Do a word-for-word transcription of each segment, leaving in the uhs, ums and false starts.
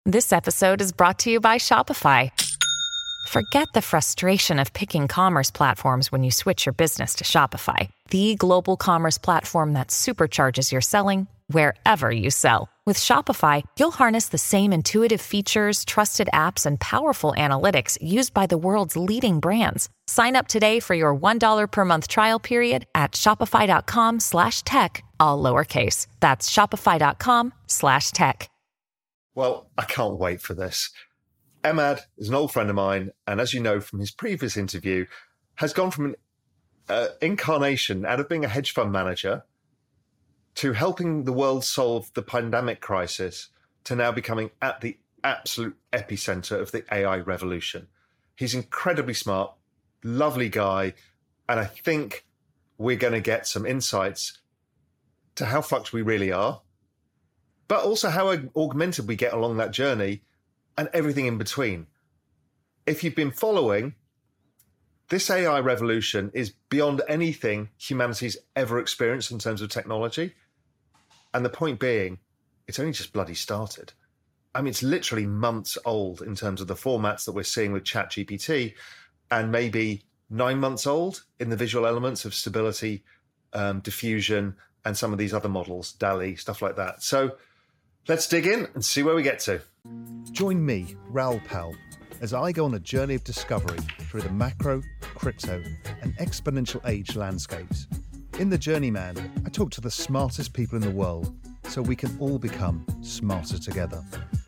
This episode is brought to you by Shopify. Forget the frustration of picking commerce platforms when you switch your business to Shopify, the global commerce platform that supercharges your selling wherever you sell. With Shopify, you'll harness the same intuitive features, trusted apps, and powerful analytics used by the world's leading brands. Sign up today for your one dollar per month trial period at shopify.com slash tech, all lowercase. That's shopify.com slash tech. Well, I can't wait for this. Emad is an old friend of mine, and as you know from his previous interview, has gone from an uh, incarnation out of being a hedge fund manager to helping the world solve the pandemic crisis to now becoming at the absolute epicenter of the A I revolution. He's incredibly smart, lovely guy, and I think we're going to get some insights to how fucked we really are, but also how augmented we get along that journey and everything in between. If you've been following, this A I revolution is beyond anything humanity's ever experienced in terms of technology. And the point being, it's only just bloody started. I mean, it's literally months old in terms of the formats that we're seeing with ChatGPT, and maybe nine months old in the visual elements of stability, um, diffusion, and some of these other models, DALL-E, stuff like that. So let's dig in and see where we get to. Join me, Raoul Pal, as I go on a journey of discovery through the macro, crypto, and exponential age landscapes. In The Journeyman, I talk to the smartest people in the world so we can all become smarter together.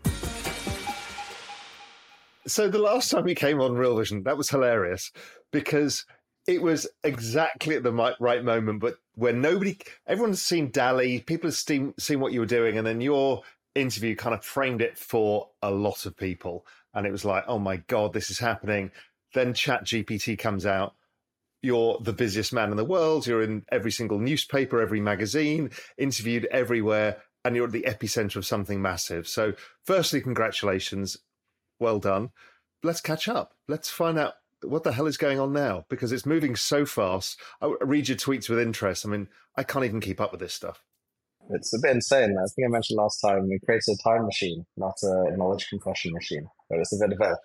So the last time you came on Real Vision, that was hilarious because it was exactly at the right moment, but when nobody, everyone's seen DALL-E, people have seen, seen what you were doing, and then your interview kind of framed it for a lot of people. And it was like, oh my God, this is happening. Then ChatGPT comes out. You're the busiest man in the world. You're in every single newspaper, every magazine, interviewed everywhere, and you're at the epicenter of something massive. So firstly, congratulations. Well done. Let's catch up. Let's find out what the hell is going on now, because it's moving so fast. I read your tweets with interest. I mean, I can't even keep up with this stuff. It's a bit insane. I think I mentioned last time we created a time machine, not a knowledge compression machine. But it's a bit of a,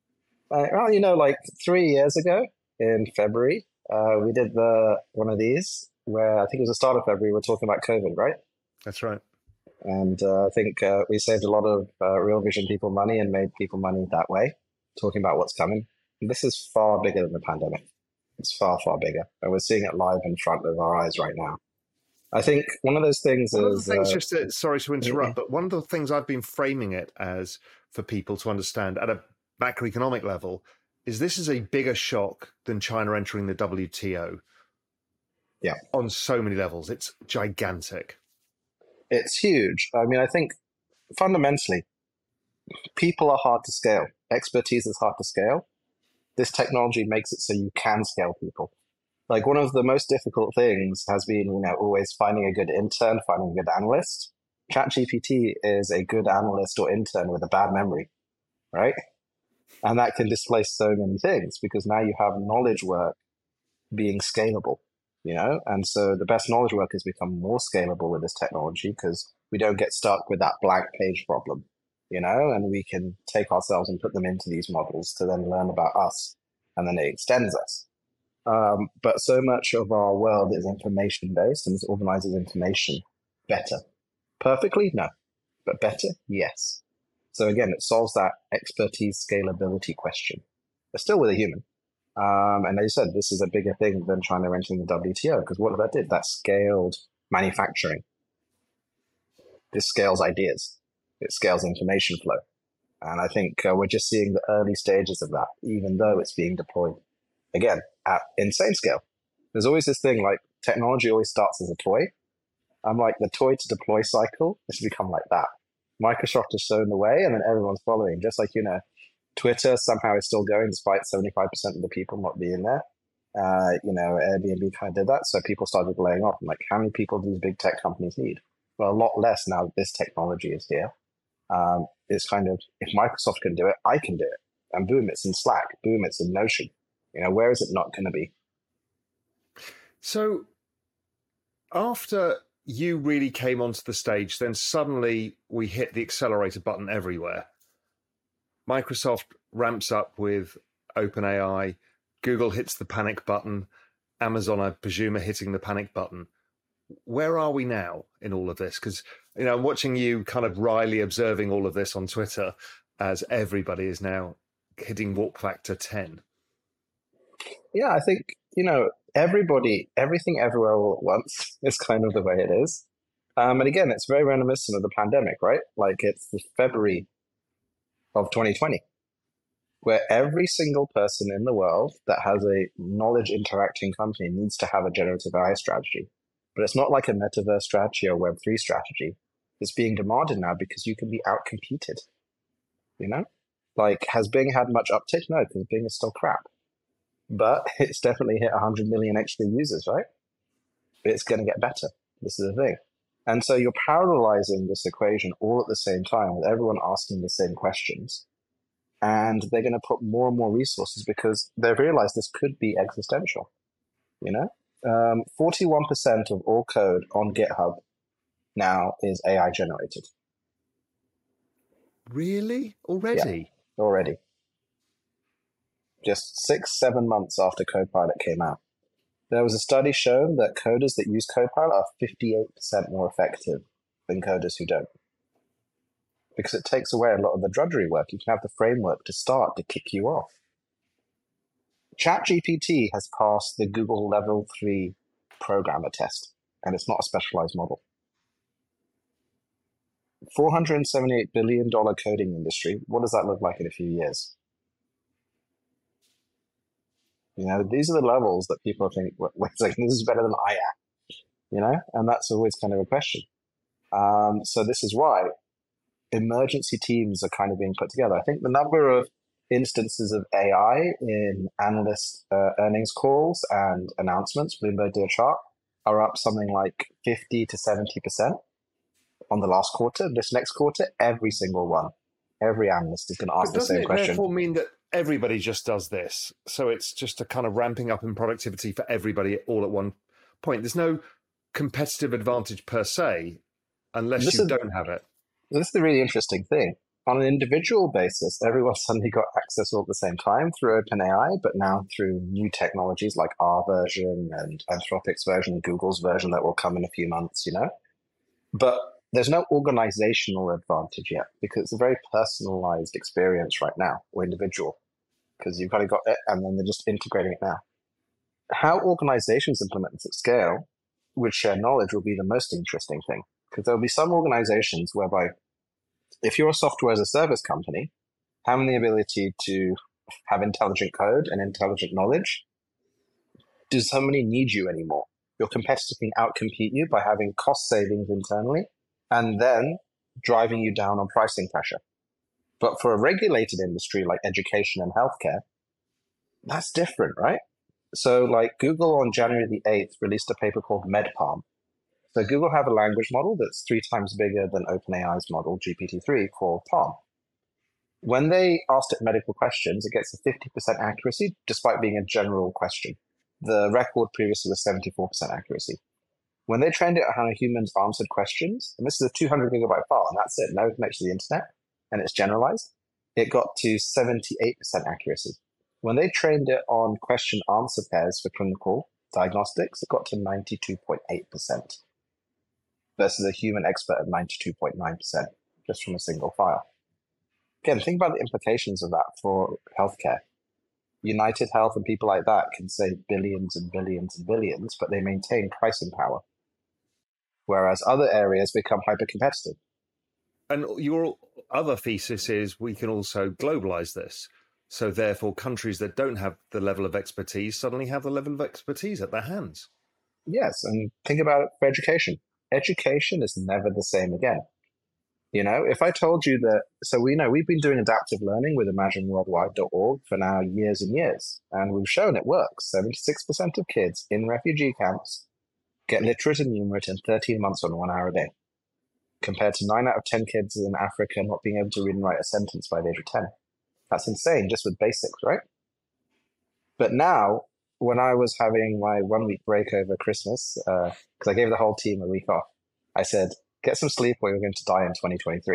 uh, well, you know, like three years ago in February, uh, we did the one of these where I think it was the start of February. We were talking about COVID, right? That's right. And uh, I think uh, we saved a lot of uh, Real Vision people money and made people money that way, talking about what's coming. And this is far bigger than the pandemic. It's far, far bigger. And we're seeing it live in front of our eyes right now. I think one of those things one is... Of the things, uh, just to, sorry to interrupt, yeah. but one of the things I've been framing it as for people to understand at a macroeconomic level is this is a bigger shock than China entering the W T O. Yeah. On so many levels. It's gigantic. It's huge. I mean, I think fundamentally, people are hard to scale. Expertise is hard to scale. This technology makes it so you can scale people. Like one of the most difficult things has been, you know, always finding a good intern, finding a good analyst. ChatGPT is a good analyst or intern with a bad memory, right? And that can displace so many things because now you have knowledge work being scalable, you know? And so the best knowledge work has become more scalable with this technology because we don't get stuck with that blank page problem, you know? And we can take ourselves and put them into these models to then learn about us, and then it extends us. Um, but so much of our world is information-based and it organizes information better. Perfectly? No. But better? Yes. So again, it solves that expertise scalability question. But still with a human. Um, and as you said, this is a bigger thing than China entering the W T O, because what that did, that scaled manufacturing. This scales ideas. It scales information flow. And I think uh, we're just seeing the early stages of that, even though it's being deployed, again, at insane scale. There's always this thing like technology always starts as a toy. I'm like the toy to deploy cycle has become like that. Microsoft has shown the way and then everyone's following. Just like, you know, Twitter somehow is still going despite seventy-five percent of the people not being there. Uh, you know, Airbnb kind of did that. So people started laying off. I'm like, how many people do these big tech companies need? Well, a lot less now that this technology is here. Um, it's kind of, if Microsoft can do it, I can do it. And boom, it's in Slack. Boom, it's in Notion. You know, where is it not going to be? So after you really came onto the stage, then suddenly we hit the accelerator button everywhere. Microsoft ramps up with OpenAI, Google hits the panic button, Amazon, I presume, are hitting the panic button. Where are we now in all of this? Because, you know, I'm watching you kind of wryly observing all of this on Twitter as everybody is now hitting warp factor ten. Yeah, I think, you know, everybody, everything everywhere all at once is kind of the way it is. Um, and again, it's very reminiscent of the pandemic, right? Like it's the February of twenty twenty, where every single person in the world that has a knowledge interacting company needs to have a generative A I strategy. But it's not like a metaverse strategy or Web three strategy. It's being demanded now because you can be outcompeted. You know? Like, has Bing had much uptick? No, because Bing is still crap. But it's definitely hit one hundred million extra users, right? It's going to get better. This is the thing. And so you're parallelizing this equation all at the same time with everyone asking the same questions. And they're going to put more and more resources because they've realized this could be existential. You know? Um, forty-one percent of all code on GitHub now is A I generated. Really? Already? Yeah, already. Just six, seven months after Copilot came out. There was a study showing that coders that use Copilot are fifty-eight percent more effective than coders who don't. Because it takes away a lot of the drudgery work. You can have the framework to start to kick you off. ChatGPT has passed the Google Level three programmer test, and it's not a specialized model. four hundred seventy-eight billion dollars coding industry. What does that look like in a few years? You know, these are the levels that people think, wait a second, this is better than I am. You know, and that's always kind of a question. Um, so this is why emergency teams are kind of being put together. I think the number of instances of A I in analyst uh, earnings calls and announcements, Bloomberg did a chart, are up something like fifty to seventy percent on the last quarter. This next quarter, every single one, every analyst is going to ask the same question. Doesn't it therefore mean that everybody just does this? So it's just a kind of ramping up in productivity for everybody all at one point. There's no competitive advantage per se unless this you is, don't have it. This is the really interesting thing. On an individual basis, everyone suddenly got access all at the same time through OpenAI, but now through new technologies like our version and Anthropic's version, Google's version that will come in a few months, you know? But there's no organizational advantage yet because it's a very personalized experience right now, or individual, because you've kind of got it and then they're just integrating it now. How organizations implement this at scale with shared knowledge will be the most interesting thing, because there'll be some organizations whereby if you're a software as a service company, having the ability to have intelligent code and intelligent knowledge, does somebody need you anymore? Your competitor can outcompete you by having cost savings internally and then driving you down on pricing pressure. But for a regulated industry like education and healthcare, that's different, right? So like Google on January the eighth released a paper called MedPalm. So Google have a language model that's three times bigger than OpenAI's model, G P T three, called Palm. When they asked it medical questions, it gets a fifty percent accuracy, despite being a general question. The record previously was seventy-four percent accuracy. When they trained it on how humans answered questions, and this is a two hundred gigabyte file, and that's it, no connection to the internet, and it's generalized, it got to seventy-eight percent accuracy. When they trained it on question answer pairs for clinical diagnostics, it got to ninety-two point eight percent. Versus a human expert at ninety-two point nine percent, just from a single file. Again, think about the implications of that for healthcare. United Health and people like that can save billions and billions and billions, but they maintain pricing power. Whereas other areas become hyper-competitive. And your other thesis is we can also globalize this. So therefore, countries that don't have the level of expertise suddenly have the level of expertise at their hands. Yes, and think about it for education. Education is never the same again. You know, if I told you that, so we know we've been doing adaptive learning with imagine worldwide dot org for now years and years, and we've shown it works. seventy-six percent of kids in refugee camps get literate and numerate in thirteen months on one hour a day, compared to nine out of ten kids in Africa not being able to read and write a sentence by the age of ten. That's insane, just with basics, right? But now, when I was having my one week break over Christmas, because uh, I gave the whole team a week off, I said, get some sleep or you're going to die in twenty twenty-three.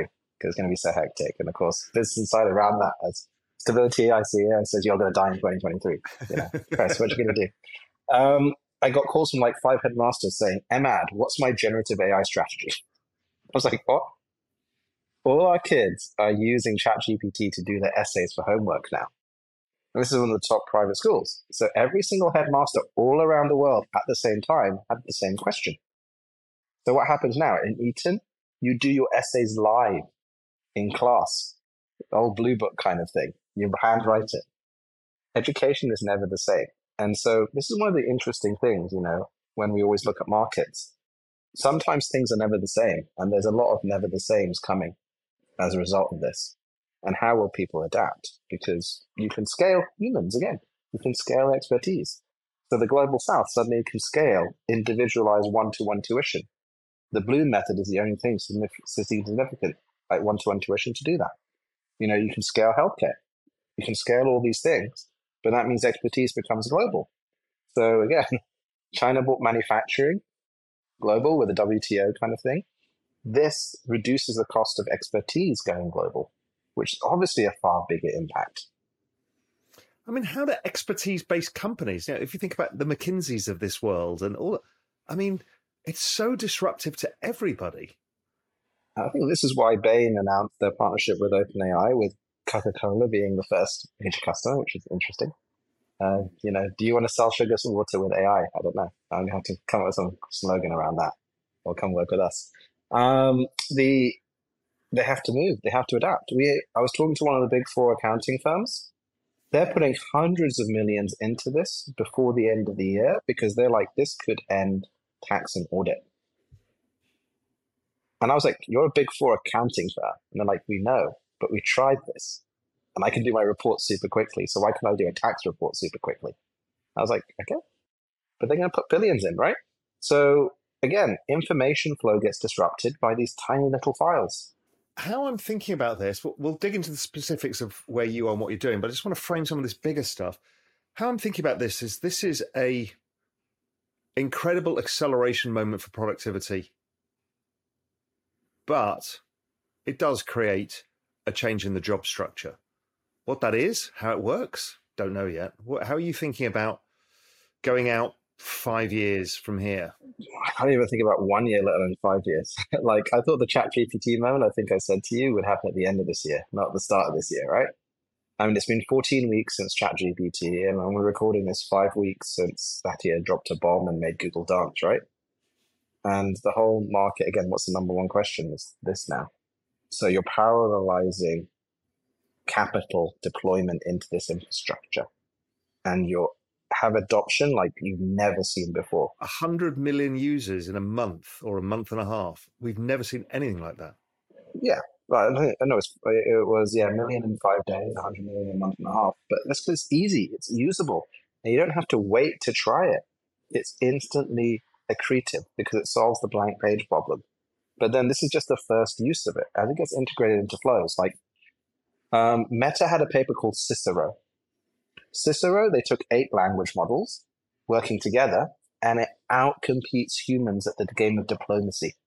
because it's going to be so hectic. And of course, Business Insider around that as Stability I C A says you're going to die in twenty twenty-three. You know, Chris, what are you going to do? Um, I got calls from like five headmasters saying, Emad, what's my generative A I strategy? I was like, what? All our kids are using ChatGPT to do their essays for homework now. And this is one of the top private schools. So every single headmaster all around the world at the same time had the same question. So what happens now? In Eton, you do your essays live in class, the old blue book kind of thing. You handwrite it. Education is never the same. And so this is one of the interesting things, you know, when we always look at markets. Sometimes things are never the same, and there's a lot of never the sames coming as a result of this. And how will people adapt? Because you can scale humans again. You can scale expertise. So the Global South suddenly can scale individualized one-to-one tuition. The Bloom method is the only thing significant, like one-to-one tuition to do that. You know, you can scale healthcare. You can scale all these things, but that means expertise becomes global. So again, China bought manufacturing global with a W T O kind of thing. This reduces the cost of expertise going global, which is obviously a far bigger impact. I mean, how do expertise-based companies, you know, if you think about the McKinseys of this world and all, I mean, it's so disruptive to everybody. I think this is why Bain announced their partnership with OpenAI, with Coca-Cola being the first major customer, which is interesting. Uh, you know, do you want to sell sugar and water with A I? I don't know. I'm going to have to come up with some slogan around that, or come work with us. Um, the they have to move. They have to adapt. We I was talking to one of the big four accounting firms. They're putting hundreds of millions into this before the end of the year because they're like, this could end tax and audit. And I was like, you're a big four accounting firm. And they're like, we know, but we tried this. And I can do my report super quickly. So why can't I do a tax report super quickly? I was like, okay. But they're going to put billions in, right? So again, information flow gets disrupted by these tiny little files. How I'm thinking about this, we'll, we'll dig into the specifics of where you are and what you're doing, but I just want to frame some of this bigger stuff. How I'm thinking about this is this is a incredible acceleration moment for productivity, but it does create a change in the job structure. What that is, how it works, don't know yet. What, how are you thinking about going out five years from here? I can't even think about one year, let alone five years. Like, I thought the ChatGPT moment, I think I said to you, would happen at the end of this year, not the start of this year, right? I mean, it's been fourteen weeks since ChatGPT, and we're recording this five weeks since Satya dropped a bomb and made Google dance, right? And the whole market, again, what's the number one question is this now. So you're parallelizing capital deployment into this infrastructure, and you have adoption like you've never seen before. A hundred million users in a month or a month and a half. We've never seen anything like that. Yeah, right. I know it's, it was yeah, a million in five days, a hundred million in a month and a half. But that's because it's easy, it's usable, and you don't have to wait to try it. It's instantly accretive because it solves the blank page problem. But then this is just the first use of it. As it gets integrated into flows, like um, Meta had a paper called Cicero. Cicero, they took eight language models working together, and it outcompetes humans at the game of diplomacy.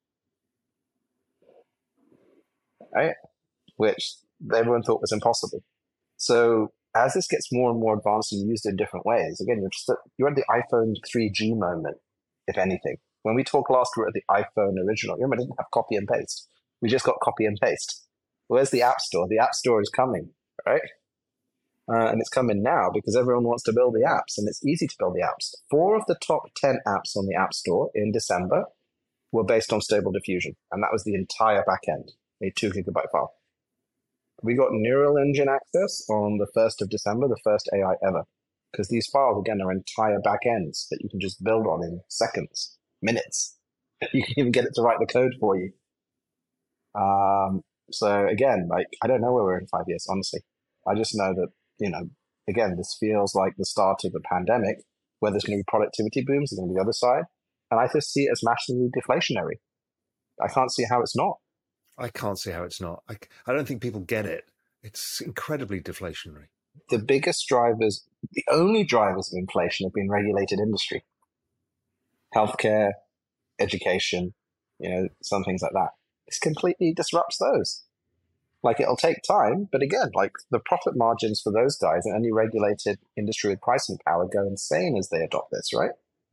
Right? Which everyone thought was impossible. So as this gets more and more advanced and used in different ways, again, you're just at, you're at the iPhone three G moment, if anything. When we talked last, we were at the iPhone original. Remember, it didn't have copy and paste. We just got copy and paste. Where's the App Store? The App Store is coming, right? Uh, and it's coming now because everyone wants to build the apps, and it's easy to build the apps. Four of the top ten apps on the App Store in December were based on Stable Diffusion, and that was the entire backend, a two gigabyte file. We got Neural Engine access on the first of December, the first A I ever, because these files, again, are entire backends that you can just build on in seconds, minutes. You can even get it to write the code for you. Um, so again, like, I don't know where we're in five years, honestly. I just know that, you know, again, this feels like the start of the pandemic, where there's going to be productivity booms, there's going to be the other side. And I just see it as massively deflationary. I can't see how it's not. I can't see how it's not. I, I don't think people get it. It's incredibly deflationary. The biggest drivers, the only drivers of inflation have been regulated industry. Healthcare, education, you know, some things like that. This completely disrupts those. Like, it'll take time, but again, like the profit margins for those guys in any regulated industry with pricing power go insane as they adopt this, right?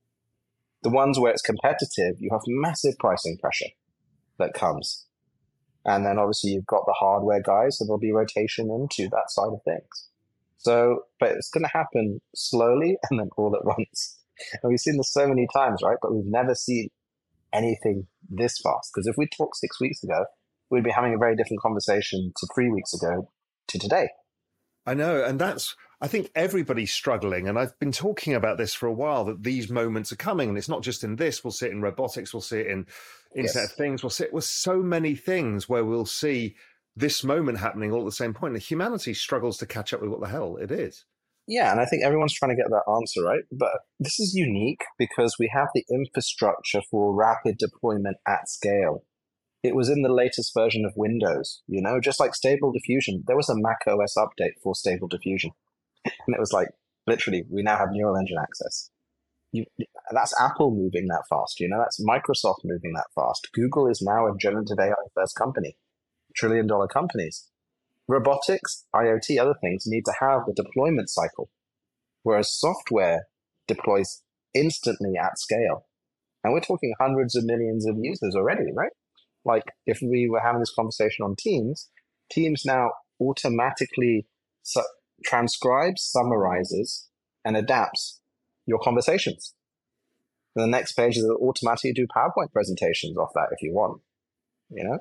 The ones where it's competitive, you have massive pricing pressure that comes. And then obviously you've got the hardware guys, so there'll be rotation into that side of things. So, but it's going to happen slowly and then all at once. And we've seen this so many times, right? But we've never seen anything this fast. Because if we talked six weeks ago, we'd be having a very different conversation to three weeks ago to today. I know. And that's, I think everybody's struggling. And I've been talking about this for a while, that these moments are coming. And it's not just in this. We'll see it in robotics. We'll see it in Internet yes. of Things. We'll see it with so many things where we'll see this moment happening all at the same point. And humanity struggles to catch up with what the hell it is. Yeah, and I think everyone's trying to get that answer, right? But this is unique because we have the infrastructure for rapid deployment at scale. It was in the latest version of Windows, you know, just like Stable Diffusion. There was a Mac O S update for Stable Diffusion. And it was like, literally, we now have neural engine access. You, that's Apple moving that fast, you know, that's Microsoft moving that fast. Google is now a generative A I first company, trillion dollar companies. Robotics, IoT, other things need to have the deployment cycle, whereas software deploys instantly at scale. And we're talking hundreds of millions of users already, right? Like if we were having this conversation on Teams, Teams now automatically su- transcribes, summarizes, and adapts your conversations. And the next page is automatically do PowerPoint presentations off that if you want. You know,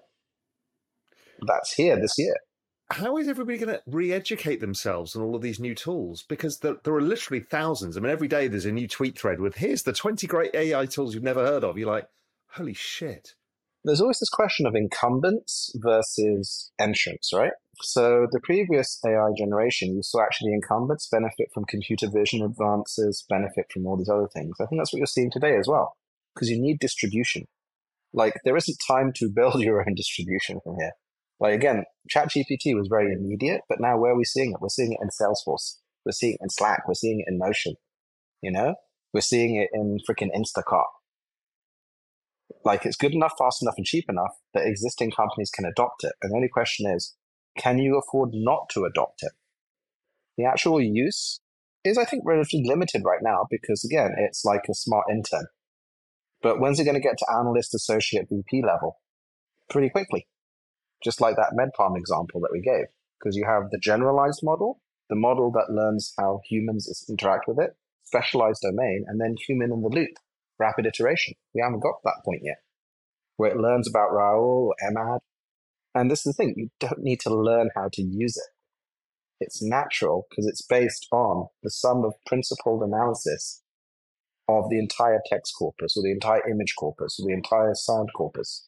that's here this year. How is everybody going to re-educate themselves on all of these new tools? Because there, there are literally thousands. I mean, every day there's a new tweet thread with, here's the twenty great A I tools you've never heard of. You're like, holy shit. There's always this question of incumbents versus entrants, right? So the previous A I generation, you saw actually incumbents benefit from computer vision advances, benefit from all these other things. I think that's what you're seeing today as well, because you need distribution. Like, there isn't time to build your own distribution from here. Like, again, ChatGPT was very immediate, but now where are we seeing it? We're seeing it in Salesforce. We're seeing it in Slack. We're seeing it in Notion. You know? We're seeing it in freaking Instacart. Like, it's good enough, fast enough, and cheap enough that existing companies can adopt it. And the only question is, can you afford not to adopt it? The actual use is, I think, relatively limited right now because, again, it's like a smart intern. But when's it going to get to analyst, associate, V P level? Pretty quickly. Just like that MedPalm example that we gave. Because you have the generalized model, the model that learns how humans interact with it, specialized domain, and then human in the loop, rapid iteration. We haven't got to that point yet, where it learns about Raoul or Emad. And this is the thing, you don't need to learn how to use it. It's natural because it's based on the sum of principled analysis of the entire text corpus or the entire image corpus or the entire sound corpus.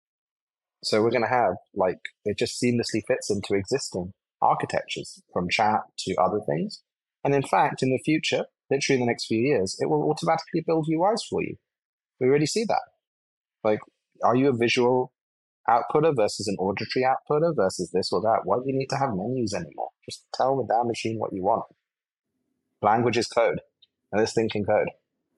So we're going to have, like, it just seamlessly fits into existing architectures from chat to other things. And in fact, in the future, literally in the next few years, it will automatically build U Is for you. We already see that. Like, are you a visual outputter versus an auditory outputter versus this or that? Why do you need to have menus anymore? Just tell the damn machine what you want. Language is code, and this thing can code.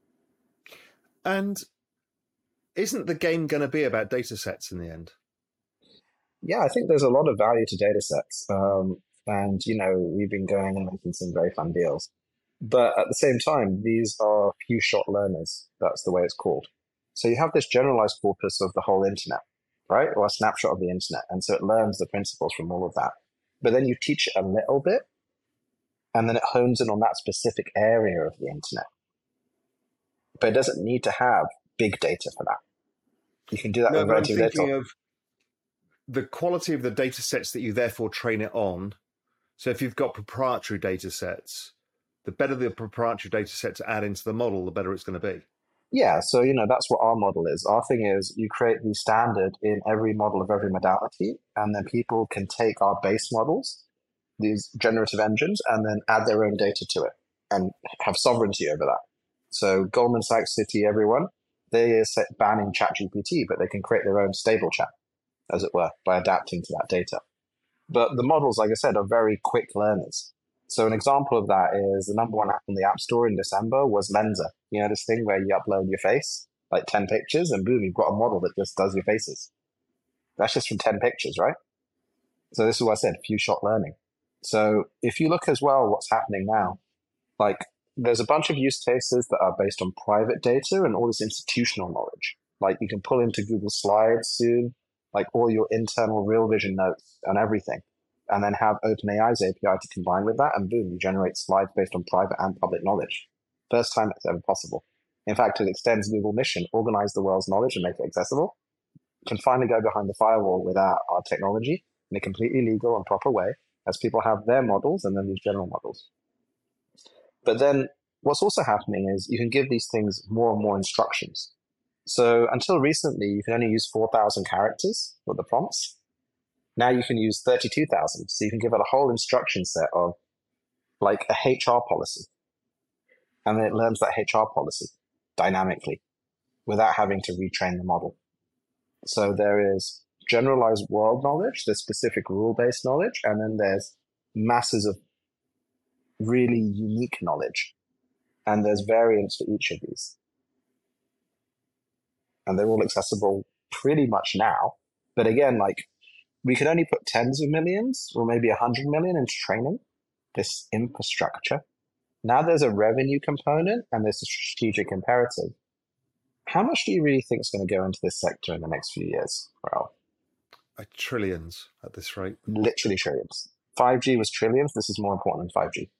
And isn't the game going to be about data sets in the end? Yeah, I think there's a lot of value to data sets. Um, and, you know, we've been going and making some very fun deals. But at the same time, these are few-shot learners. That's the way it's called. So you have this generalized corpus of the whole internet, right? Or a snapshot of the internet. And so it learns the principles from all of that. But then you teach it a little bit, and then it hones in on that specific area of the internet. But it doesn't need to have big data for that. You can do that no, with but I'm relatively thinking little. Of the quality of the data sets that you therefore train it on. So if you've got proprietary data sets, the better the proprietary data set to add into the model, the better it's going to be. Yeah, so, you know, that's what our model is. Our thing is you create the standard in every model of every modality, and then people can take our base models, these generative engines, and then add their own data to it and have sovereignty over that. So Goldman Sachs, Citi, everyone, they are banning ChatGPT, but they can create their own stable chat, as it were, by adapting to that data. But the models, like I said, are very quick learners. So an example of that is the number one app on the App Store in December was Lensa. You know, this thing where you upload your face, like ten pictures, and boom, you've got a model that just does your faces. That's just from ten pictures, right? So this is what I said, few-shot learning. So if you look as well what's happening now, like there's a bunch of use cases that are based on private data and all this institutional knowledge. Like you can pull into Google Slides soon, like all your internal Real Vision notes and everything, and then have OpenAI's A P I to combine with that, and boom, you generate slides based on private and public knowledge. First time it's ever possible. In fact, it extends Google mission, organize the world's knowledge and make it accessible. Can finally go behind the firewall with our, our technology in a completely legal and proper way, as people have their models and then these general models. But then what's also happening is you can give these things more and more instructions. So until recently, you can only use four thousand characters for the prompts. Now you can use thirty-two thousand. So you can give it a whole instruction set of like a H R policy. And then it learns that H R policy dynamically without having to retrain the model. So there is generalized world knowledge, there's specific rule-based knowledge, and then there's masses of really unique knowledge. And there's variants for each of these. And they're all accessible pretty much now. But again, like we could only put tens of millions or maybe a hundred million into training this infrastructure. Now there's a revenue component and there's a strategic imperative. How much do you really think is going to go into this sector in the next few years, Raoul? Uh, trillions at this rate. Literally trillions. five G was trillions. This is more important than five G.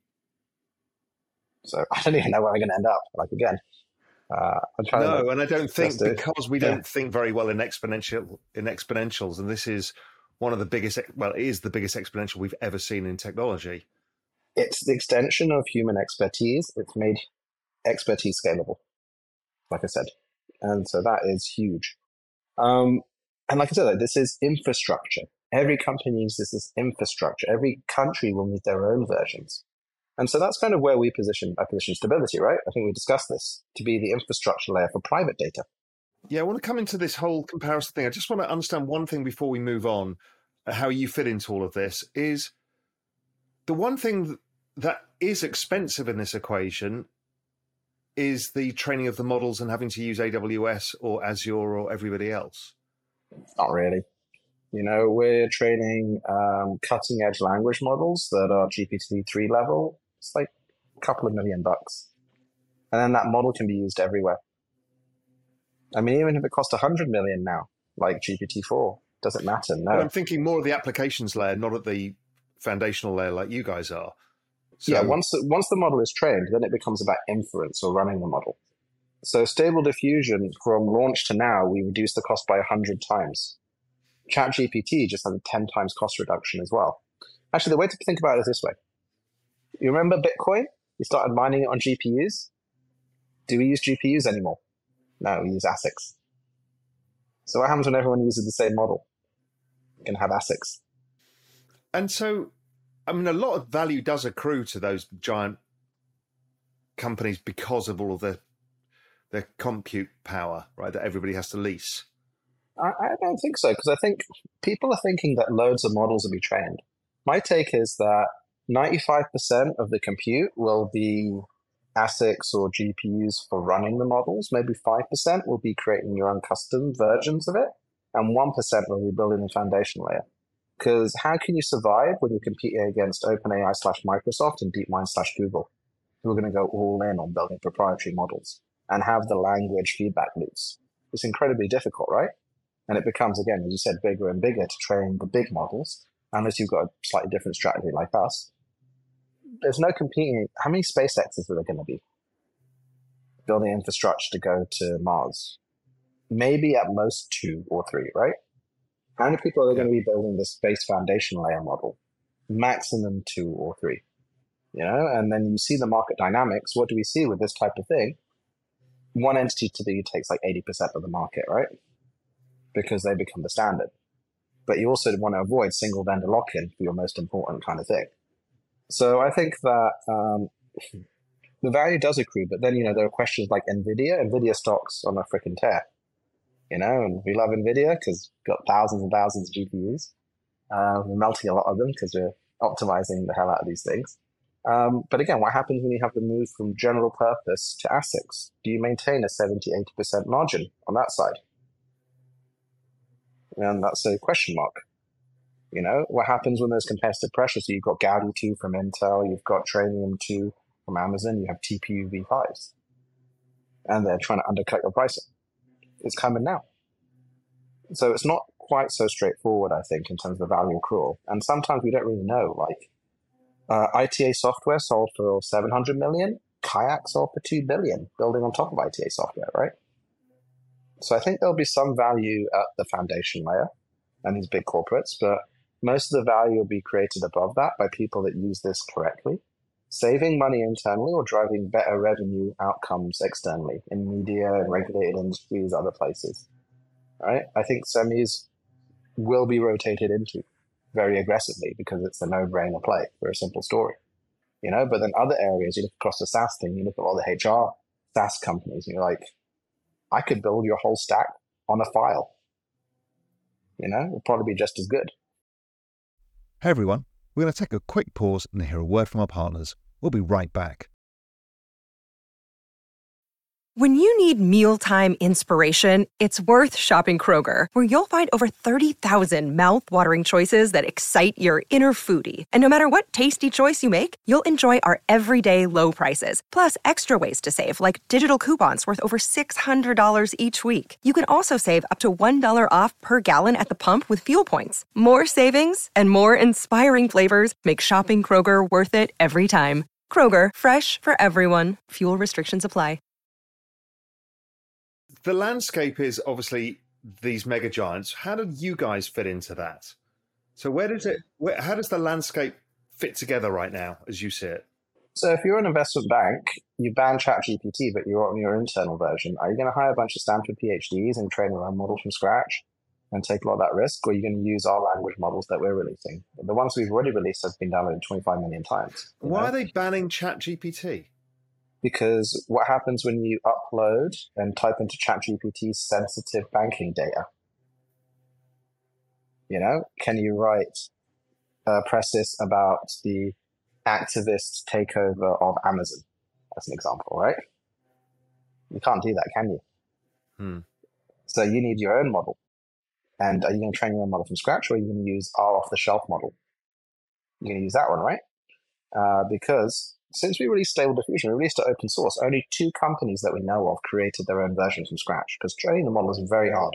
So I don't even know where I'm going to end up. Like again, uh, I'm trying no, to and I don't think it. because we yeah. don't think very well in exponential in exponentials, and this is one of the biggest. Well, it is the biggest exponential we've ever seen in technology. It's the extension of human expertise. It's made expertise scalable, like I said, and so that is huge. Um, and like I said, like, this is infrastructure. Every company uses this infrastructure. Every country will need their own versions. And so that's kind of where we position, I position Stability, right? I think we discussed this, to be the infrastructure layer for private data. Yeah, I want to come into this whole comparison thing. I just want to understand one thing before we move on, how you fit into all of this, is the one thing that is expensive in this equation is the training of the models and having to use A W S or Azure or everybody else. Not really. You know, we're training um, cutting edge language models that are G P T three level. It's like a couple of million bucks. And then that model can be used everywhere. I mean, even if it costs a hundred million now, like G P T four, does it matter? No. But I'm thinking more of the applications layer, not at the foundational layer like you guys are. So, yeah, once the, once the model is trained, then it becomes about inference or running the model. So Stable Diffusion, from launch to now, we reduced the cost by a hundred times. ChatGPT just has a ten times cost reduction as well. Actually, the way to think about it is this way. You remember Bitcoin? We started mining it on G P Us. Do we use G P Us anymore? No, we use ASICs. So what happens when everyone uses the same model? You can have ASICs. And so, I mean, a lot of value does accrue to those giant companies because of all of the their compute power, right, that everybody has to lease. I, I don't think so, because I think people are thinking that loads of models will be trained. My take is that ninety-five percent of the compute will be ASICs or G P Us for running the models. Maybe five percent will be creating your own custom versions of it, and one percent will be building the foundation layer. Because how can you survive when you're competing against OpenAI slash Microsoft and DeepMind slash Google, who are going to go all in on building proprietary models and have the language feedback loops? It's incredibly difficult, right? And it becomes, again, as you said, bigger and bigger to train the big models, unless you've got a slightly different strategy like us. There's no competing. How many SpaceXs are there going to be building infrastructure to go to Mars? Maybe at most two or three, right? How many people are going to be building this space foundation layer model? Maximum two or three. You know, and then you see the market dynamics. What do we see with this type of thing? One entity typically takes like eighty percent of the market, right? Because they become the standard. But you also want to avoid single vendor lock-in for your most important kind of thing. So I think that um, the value does accrue, but then, you know, there are questions like NVIDIA. NVIDIA stocks on a freaking tear. You know, and we love NVIDIA because we've got thousands and thousands of G P Us. Uh, we're melting a lot of them because we're optimizing the hell out of these things. Um, but again, what happens when you have the move from general purpose to ASICs? Do you maintain a seventy, eighty percent margin on that side? And that's a question mark. You know, what happens when there's competitive pressure? So you've got Gaudi two from Intel, you've got Trainium two from Amazon, you have T P U v fives, and they're trying to undercut your pricing. It's coming now. So it's not quite so straightforward, I think, in terms of the value accrual. And sometimes we don't really know. Like uh, I T A Software sold for seven hundred million, Kayak sold for two billion, building on top of I T A Software, right? So I think there'll be some value at the foundation layer and these big corporates, but most of the value will be created above that by people that use this correctly, saving money internally or driving better revenue outcomes externally in media and regulated industries, other places. Right? I think semis will be rotated into very aggressively because it's a no-brainer play for a simple story. You know, but then other areas, you look across the SaaS thing, you look at all the H R SaaS companies, and you're like, I could build your whole stack on a file. You know, it'll probably be just as good. Hey everyone, we're going to take a quick pause and hear a word from our partners. We'll be right back. When you need mealtime inspiration, it's worth shopping Kroger, where you'll find over thirty thousand mouth-watering choices that excite your inner foodie. And no matter what tasty choice you make, you'll enjoy our everyday low prices, plus extra ways to save, like digital coupons worth over six hundred dollars each week. You can also save up to one dollar off per gallon at the pump with fuel points. More savings and more inspiring flavors make shopping Kroger worth it every time. Kroger, fresh for everyone. Fuel restrictions apply. The landscape is obviously these mega giants. How do you guys fit into that? So where does it, where, how does the landscape fit together right now as you see it? So if you're an investment bank, you ban ChatGPT, but you're on your internal version. Are you going to hire a bunch of Stanford PhDs and train your own model from scratch and take a lot of that risk? Or are you going to use our language models that we're releasing? The ones we've already released have been downloaded twenty-five million times. Why know? are they banning ChatGPT? Because what happens when you upload and type into ChatGPT sensitive banking data? You know, can you write a precis about the activist takeover of Amazon, as an example, right? You can't do that, can you? Hmm. So you need your own model. And are you going to train your own model from scratch, or are you going to use our off-the-shelf model? You're going to use that one, right? Uh, because since we released Stable Diffusion, we released it open source. Only two companies that we know of created their own version from scratch, because training the model is very hard.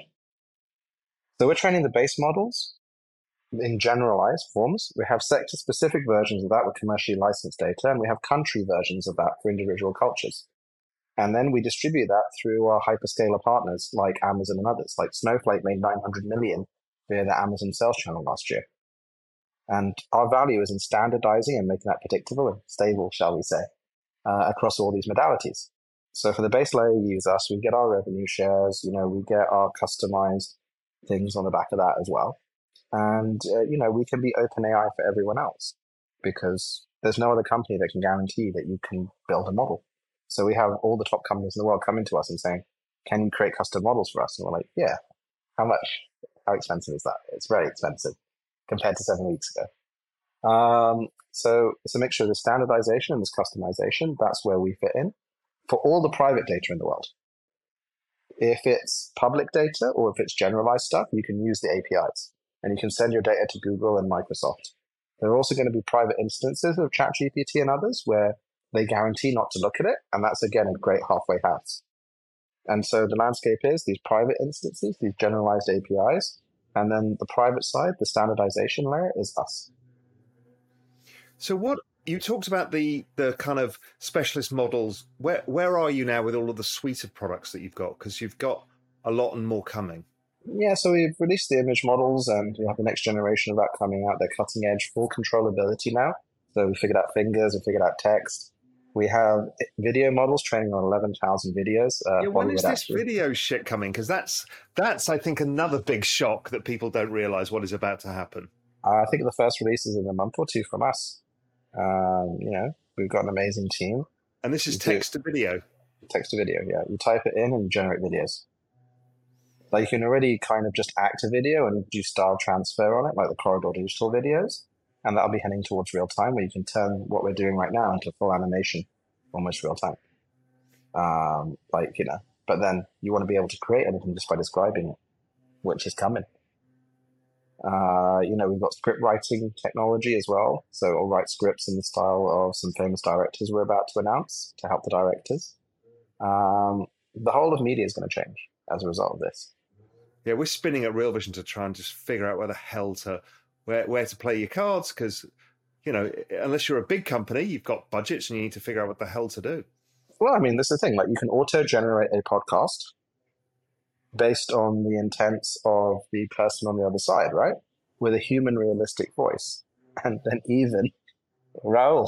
So we're training the base models in generalized forms. We have sector-specific versions of that with commercially licensed data, and we have country versions of that for individual cultures. And then we distribute that through our hyperscaler partners like Amazon and others. Like Snowflake made nine hundred million via the Amazon sales channel last year. And our value is in standardizing and making that predictable and stable, shall we say, uh, across all these modalities. So for the base layer you use us, we get our revenue shares, you know, we get our customized things on the back of that as well. And, uh, you know, we can be OpenAI for everyone else because there's no other company that can guarantee that you can build a model. So we have all the top companies in the world coming to us and saying, can you create custom models for us? And we're like, yeah, how much? How expensive is that? It's very expensive compared to seven weeks ago. Um, so it's a mixture of the standardization and this customization. That's where we fit in for all the private data in the world. If it's public data or if it's generalized stuff, you can use the A P Is and you can send your data to Google and Microsoft. There are also going to be private instances of ChatGPT and others where they guarantee not to look at it. And that's, again, a great halfway house. And so the landscape is these private instances, these generalized A P Is, and then the private side, the standardization layer, is us. So what you talked about the the kind of specialist models. Where where are you now with all of the suite of products that you've got? Because you've got a lot and more coming. Yeah, so we've released the image models, and we have the next generation of that coming out. They're cutting edge, full controllability now. So we figured out fingers, we figured out text. We have video models training on eleven thousand videos. Uh, yeah, when is this actually. video shit coming? Because that's, that's, I think, another big shock that people don't realize what is about to happen. Uh, I think the first release is in a month or two from us. Um, you know, we've got an amazing team. And this is text to video? Text to video, yeah. You type it in and you generate videos. Like you can already kind of just act a video and do style transfer on it, like the Corridor Digital videos. And that'll be heading towards real time, where you can turn what we're doing right now into full animation, almost real time. Um, like, you know, but then you want to be able to create anything just by describing it, which is coming. Uh, you know, we've got script writing technology as well. So I'll write scripts in the style of some famous directors we're about to announce to help the directors. Um, the whole of media is going to change as a result of this. Yeah, we're spinning at Real Vision to try and just figure out where the hell to where where to play your cards, because, you know, unless you're a big company, you've got budgets and you need to figure out what the hell to do. Well, I mean, this is the thing. Like, you can auto-generate a podcast based on the intents of the person on the other side, right? With a human, realistic voice, and then even Raul,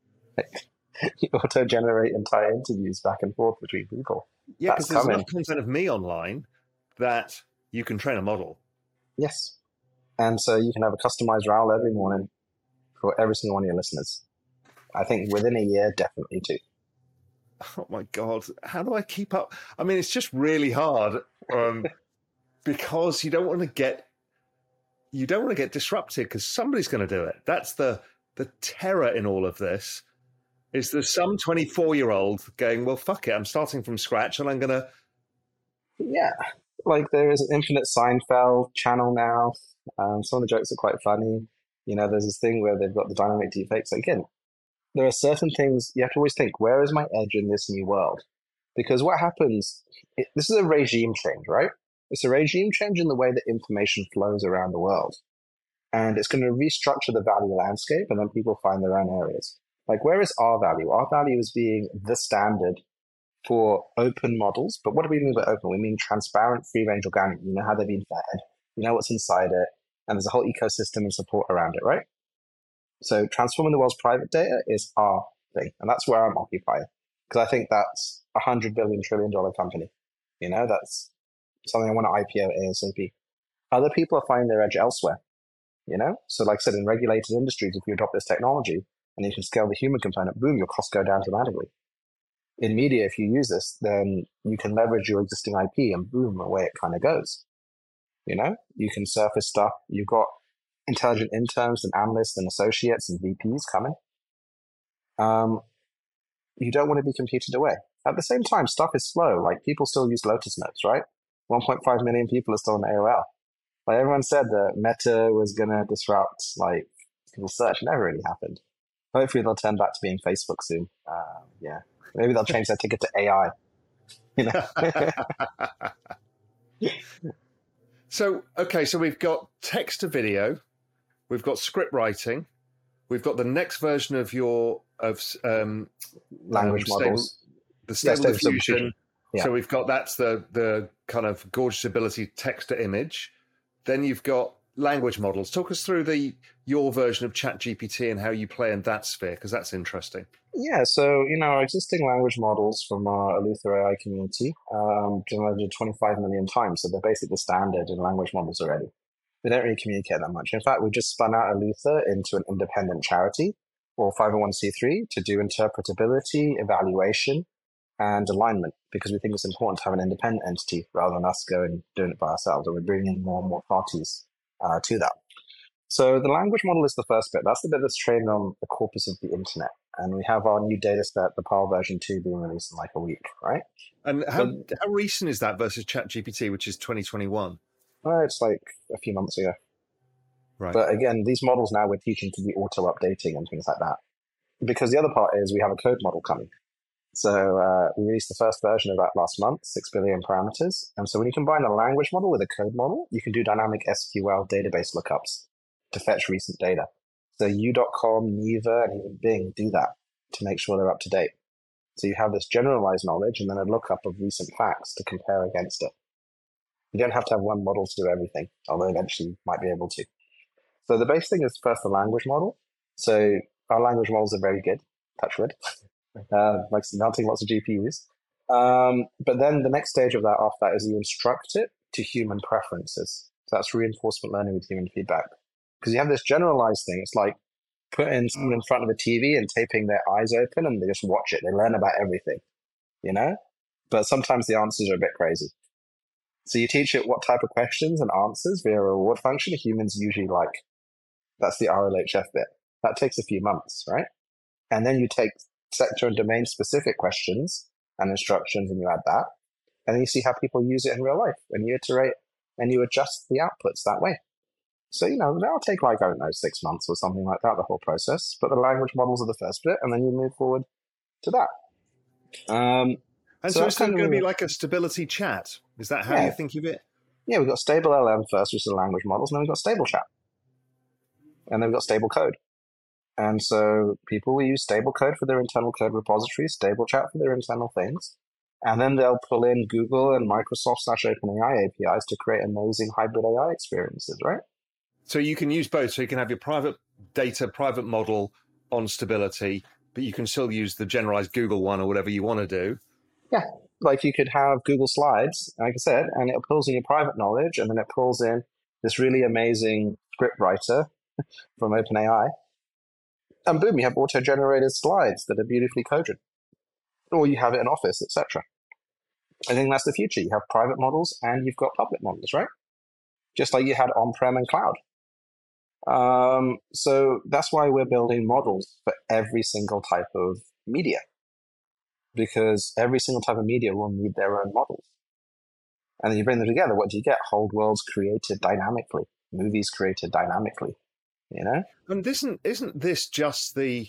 you auto-generate entire interviews back and forth between people. Yeah, because there's enough content of me online that you can train a model. Yes. And so you can have a customized Raul every morning for every single one of your listeners. I think within a year, definitely too. Oh my God. How do I keep up? I mean, it's just really hard um, because you don't want to get, you don't want to get disrupted because somebody's going to do it. That's the, the terror in all of this, is there's some twenty-four year old going, well, fuck it. I'm starting from scratch and I'm going to. Yeah. Like, there is an Infinite Seinfeld channel now. Um, some of the jokes are quite funny. You know, there's this thing where they've got the dynamic deepfakes. Again, there are certain things you have to always think, where is my edge in this new world? Because what happens, it, this is a regime change, right? It's a regime change in the way that information flows around the world. And it's going to restructure the value landscape, and then people find their own areas. Like, where is our value? Our value is being the standard for open models. But what do we mean by open? We mean transparent, free-range organic. You know how they've been fed. You know what's inside it. And there's a whole ecosystem and support around it, right? So transforming the world's private data is our thing. And that's where I'm occupied. Because I think that's a hundred billion trillion dollar company. You know, that's something I want to I P O ASAP. Other people are finding their edge elsewhere. You know, so like I said, in regulated industries, if you adopt this technology and you can scale the human component, boom, your costs go down dramatically. In media, if you use this, then you can leverage your existing I P and boom, away it kind of goes. You know, you can surface stuff. You've got intelligent interns and analysts and associates and V Ps coming. Um, you don't want to be competed away. At the same time, stuff is slow. Like, people still use Lotus Notes, right? one point five million people are still on A O L. Like, everyone said that Meta was going to disrupt, like, Google search. It never really happened. Hopefully they'll turn back to being Facebook soon. Um, yeah. Maybe they'll change their ticket to A I. You know? So, okay, so we've got text to video, we've got script writing, we've got the next version of your of um, language um, models, stable, the Stable yeah, Diffusion. Diffusion. Yeah. So we've got that's the the kind of gorgeous ability text to image. Then you've got language models. Talk us through the your version of ChatGPT and how you play in that sphere, because that's interesting. Yeah, so, you know, our existing language models from our Eleuther A I community um, generated twenty-five million times. So they're basically standard in language models already. They don't really communicate that much. In fact, we just spun out Eleuther into an independent charity or five oh one c three to do interpretability, evaluation, and alignment, because we think it's important to have an independent entity rather than us going doing it by ourselves. And we're bringing in more and more parties uh, to that. So the language model is the first bit. That's the bit that's trained on the corpus of the internet. And we have our new data set, the PAL version two, being released in like a week, right? And how, but, how recent is that versus ChatGPT, which is twenty twenty-one? Uh, it's like a few months ago. Right. But again, these models now we're teaching to be auto-updating and things like that. Because the other part is we have a code model coming. So uh, we released the first version of that last month, six billion parameters. And so when you combine a language model with a code model, you can do dynamic S Q L database lookups to fetch recent data. So U dot com, Neeva, and even Bing do that to make sure they're up to date. So you have this generalized knowledge and then a lookup of recent facts to compare against it. You don't have to have one model to do everything, although eventually you might be able to. So the base thing is first the language model. So our language models are very good, touch wood, uh, like melting lots of G P Us. Um, but then the next stage of that after that is you instruct it to human preferences. So that's reinforcement learning with human feedback. Because you have this generalized thing. It's like putting someone in front of a T V and taping their eyes open and they just watch it. They learn about everything, you know? But sometimes the answers are a bit crazy. So you teach it what type of questions and answers via a reward function. Humans usually like, that's the R L H F bit. That takes a few months, right? And then you take sector and domain specific questions and instructions and you add that. And then you see how people use it in real life and you iterate and you adjust the outputs that way. So, you know, that'll take like, I don't know, six months or something like that, the whole process. But the language models are the first bit, and then you move forward to that. Um, and so, so it's going to be like a stability chat. Is that how yeah. you think of it? Yeah, we've got stable L M first, which is the language models, and then we've got stable chat. And then we've got stable code. And so people will use stable code for their internal code repository, stable chat for their internal things. And then they'll pull in Google and Microsoft slash OpenAI A P Is to create amazing hybrid A I experiences, right? So you can use both. So you can have your private data, private model on stability, but you can still use the generalized Google one or whatever you want to do. Yeah. Like you could have Google Slides, like I said, and it pulls in your private knowledge, and then it pulls in this really amazing script writer from OpenAI. And boom, you have auto-generated slides that are beautifully coded. Or you have it in Office, et cetera. I think that's the future. You have private models and you've got public models, right? Just like you had on-prem and cloud. Um, so that's why we're building models for every single type of media. Because every single type of media will need their own models. And then you bring them together, what do you get? Whole worlds created dynamically. Movies created dynamically. You know? And isn't isn't this just the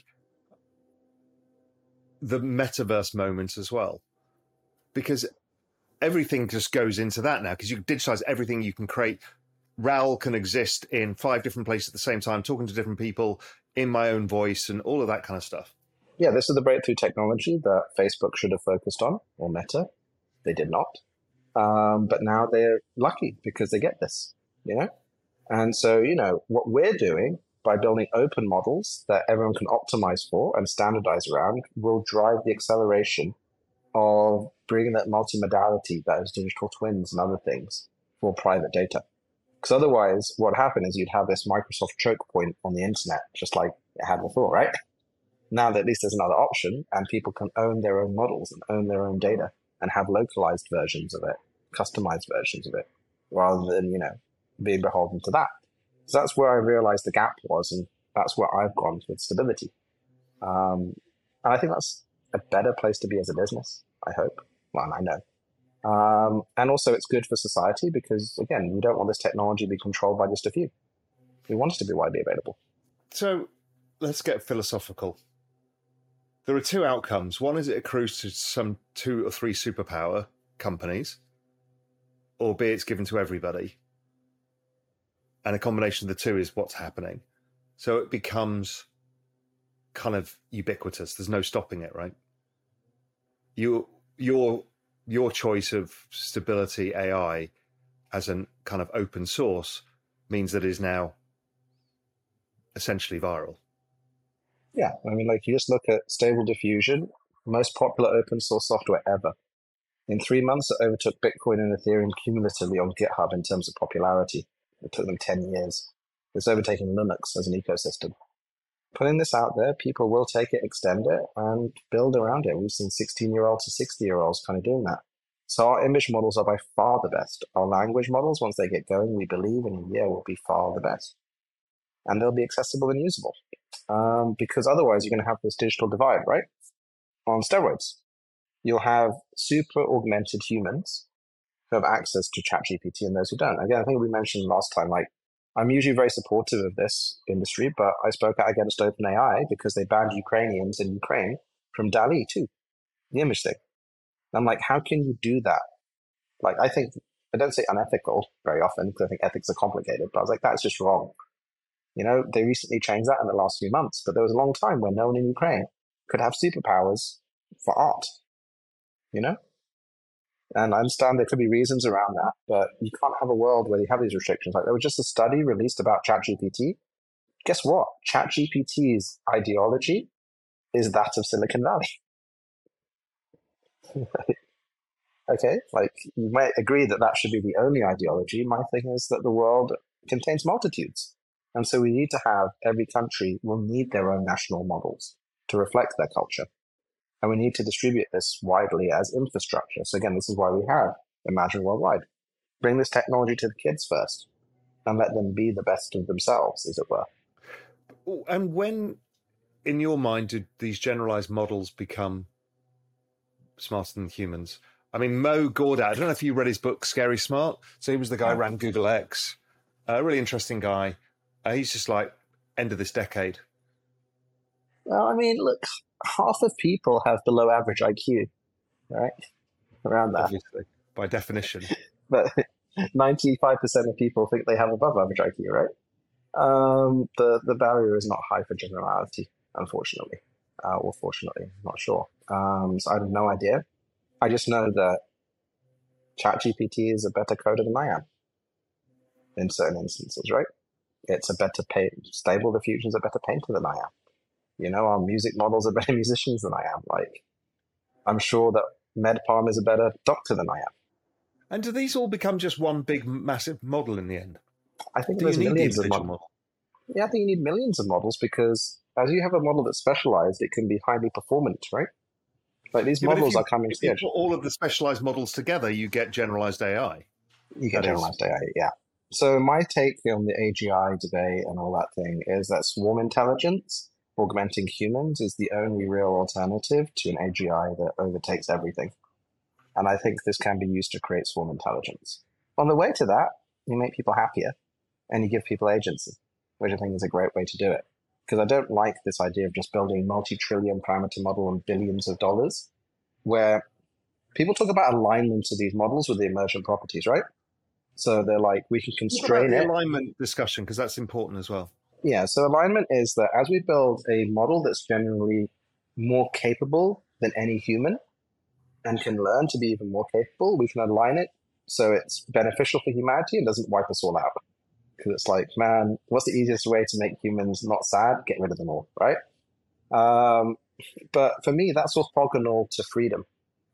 the metaverse moment as well? Because everything just goes into that now, because you digitize everything you can create. Raoul can exist in five different places at the same time, talking to different people in my own voice and all of that kind of stuff. Yeah, this is the breakthrough technology that Facebook should have focused on, or Meta. They did not. Um, but now they're lucky because they get this, you know? And so, you know, what we're doing by building open models that everyone can optimize for and standardize around will drive the acceleration of bringing that multimodality, those digital twins and other things for private data. Because otherwise, what happened is you'd have this Microsoft choke point on the internet, just like it had before, right? Now that at least there's another option and people can own their own models and own their own data and have localized versions of it, customized versions of it, rather than, you know, being beholden to that. So that's where I realized the gap was, and that's where I've gone with stability. Um, and I think that's a better place to be as a business, I hope. Well, I know. Um, and also it's good for society because, again, we don't want this technology to be controlled by just a few. We want it to be widely available. So let's get philosophical. There are two outcomes. One is it accrues to some two or three superpower companies, or B, it's given to everybody. And a combination of the two is what's happening. So it becomes kind of ubiquitous. There's no stopping it, right? You, your, your choice of stability A I as an kind of open source means that it is now essentially viral. Yeah, I mean, like you just look at Stable Diffusion, most popular open source software ever. In three months, it overtook Bitcoin and Ethereum cumulatively on GitHub in terms of popularity. It took them ten years. It's overtaking Linux as an ecosystem. Putting this out there, people will take it, extend it, and build around it. We've seen sixteen-year-olds to sixty-year-olds kind of doing that. So our image models are by far the best. Our language models, once they get going, we believe in a year will be far the best. And they'll be accessible and usable. Um, because otherwise, you're going to have this digital divide, right? On steroids. You'll have super augmented humans who have access to ChatGPT and those who don't. Again, I think we mentioned last time, like, I'm usually very supportive of this industry, but I spoke out against OpenAI because they banned Ukrainians in Ukraine from DALL-E too, the image thing. And I'm like, how can you do that? Like, I think, I don't say unethical very often because I think ethics are complicated, but I was like, that's just wrong. You know, they recently changed that in the last few months, but there was a long time when no one in Ukraine could have superpowers for art, you know? And I understand there could be reasons around that, but you can't have a world where you have these restrictions. Like there was just a study released about ChatGPT. Guess what? ChatGPT's ideology is that of Silicon Valley. Okay, like you might agree that that should be the only ideology. My thing is that the world contains multitudes. And so we need to have, every country will need their own national models to reflect their culture. And we need to distribute this widely as infrastructure. So again, this is why we have Imagine Worldwide. Bring this technology to the kids first and let them be the best of themselves, as it were. And when, in your mind, did these generalized models become smarter than humans? I mean, Mo Gawdat, I don't know if you read his book, Scary Smart. So he was the guy who ran Google X. A really interesting guy. Uh, he's just like end of this decade. Well, I mean, look, half of people have below average I Q, right? Around that. Obviously, by definition. But ninety-five percent of people think they have above average I Q, right? Um, the, the barrier is not high for generality, unfortunately. Uh, or fortunately, I'm not sure. Um, so I have no idea. I just know that ChatGPT is a better coder than I am in certain instances, right? It's a better pay, Stable Diffusion's a better painter than I am. You know, our music models are better musicians than I am. Like, I'm sure that MedPalm is a better doctor than I am. And do these all become just one big, massive model in the end? I think Do there's you need the millions of individual models. model? Yeah, I think you need millions of models because as you have a model that's specialized, it can be highly performant, right? Like these Yeah, but if models you- are coming to If the you edge. put all of the specialized models together, you get generalized A I. You get That is- generalized A I, yeah. So my take on the A G I debate and all that thing is that swarm intelligence, augmenting humans, is the only real alternative to an A G I that overtakes everything. And I think this can be used to create swarm intelligence. On the way to that, you make people happier and you give people agency, which I think is a great way to do it. Because I don't like this idea of just building a multi-trillion parameter model on billions of dollars, where people talk about alignment of these models with the emergent properties, right? So they're like, we can What about constrain the it. alignment discussion, because that's important as well. Yeah, so alignment is that as we build a model that's generally more capable than any human and can learn to be even more capable, we can align it so it's beneficial for humanity and doesn't wipe us all out. Because it's like, man, what's the easiest way to make humans not sad? Get rid of them all, right? Um, but for me, that's orthogonal to freedom.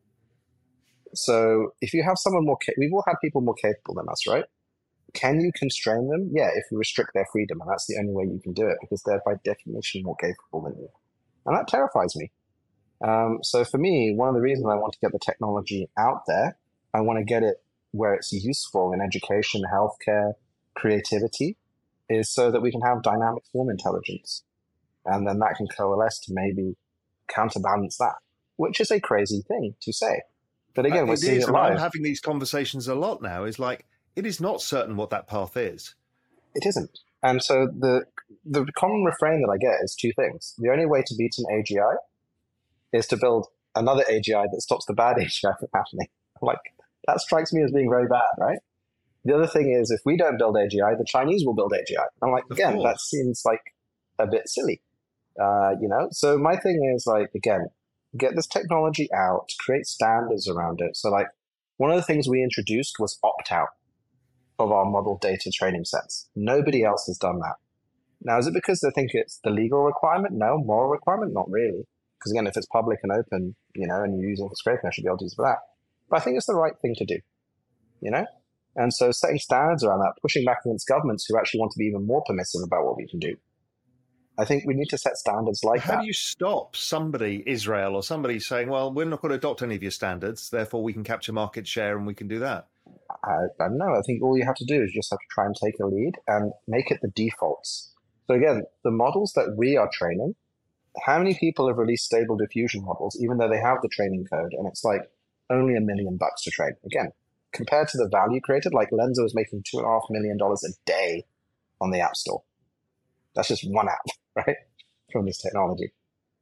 So if you have someone more, ca- we've all had people more capable than us, right? Can you constrain them? Yeah, if you restrict their freedom, and that's the only way you can do it because they're by definition more capable than you. And that terrifies me. Um, so for me, one of the reasons I want to get the technology out there, I want to get it where it's useful in education, healthcare, creativity, is so that we can have dynamic form intelligence. And then that can coalesce to maybe counterbalance that, which is a crazy thing to say. But again, Uh, we're it seeing is, it and I'm live. having these conversations a lot now. Is like, it is not certain what that path is. It isn't. And so the the common refrain that I get is two things. The only way to beat an A G I is to build another A G I that stops the bad A G I from happening. Like, that strikes me as being very bad, right? The other thing is, if we don't build A G I, the Chinese will build A G I. I'm like, Of again, course. that seems like a bit silly, uh, you know? So my thing is, like, again, get this technology out, create standards around it. So, like, one of the things we introduced was opt-out of our model data training sets. Nobody else has done that. Now, is it because they think it's the legal requirement? No. Moral requirement? Not really. Because again, if it's public and open, you know, and you're using it for scraping, I should be able to use it for that. But I think it's the right thing to do, you know? And so setting standards around that, pushing back against governments who actually want to be even more permissive about what we can do. I think we need to set standards like How that. do you stop somebody, Israel or somebody, saying, well, we're not going to adopt any of your standards, therefore we can capture market share and we can do that? I, I don't know. I think all you have to do is just have to try and take a lead and make it the defaults. So again, the models that we are training, how many people have released stable diffusion models, even though they have the training code, and it's like only a million bucks to train? Again, compared to the value created, like Lenzo is making two and a half million dollars a day on the App Store. That's just one app, right? From this technology.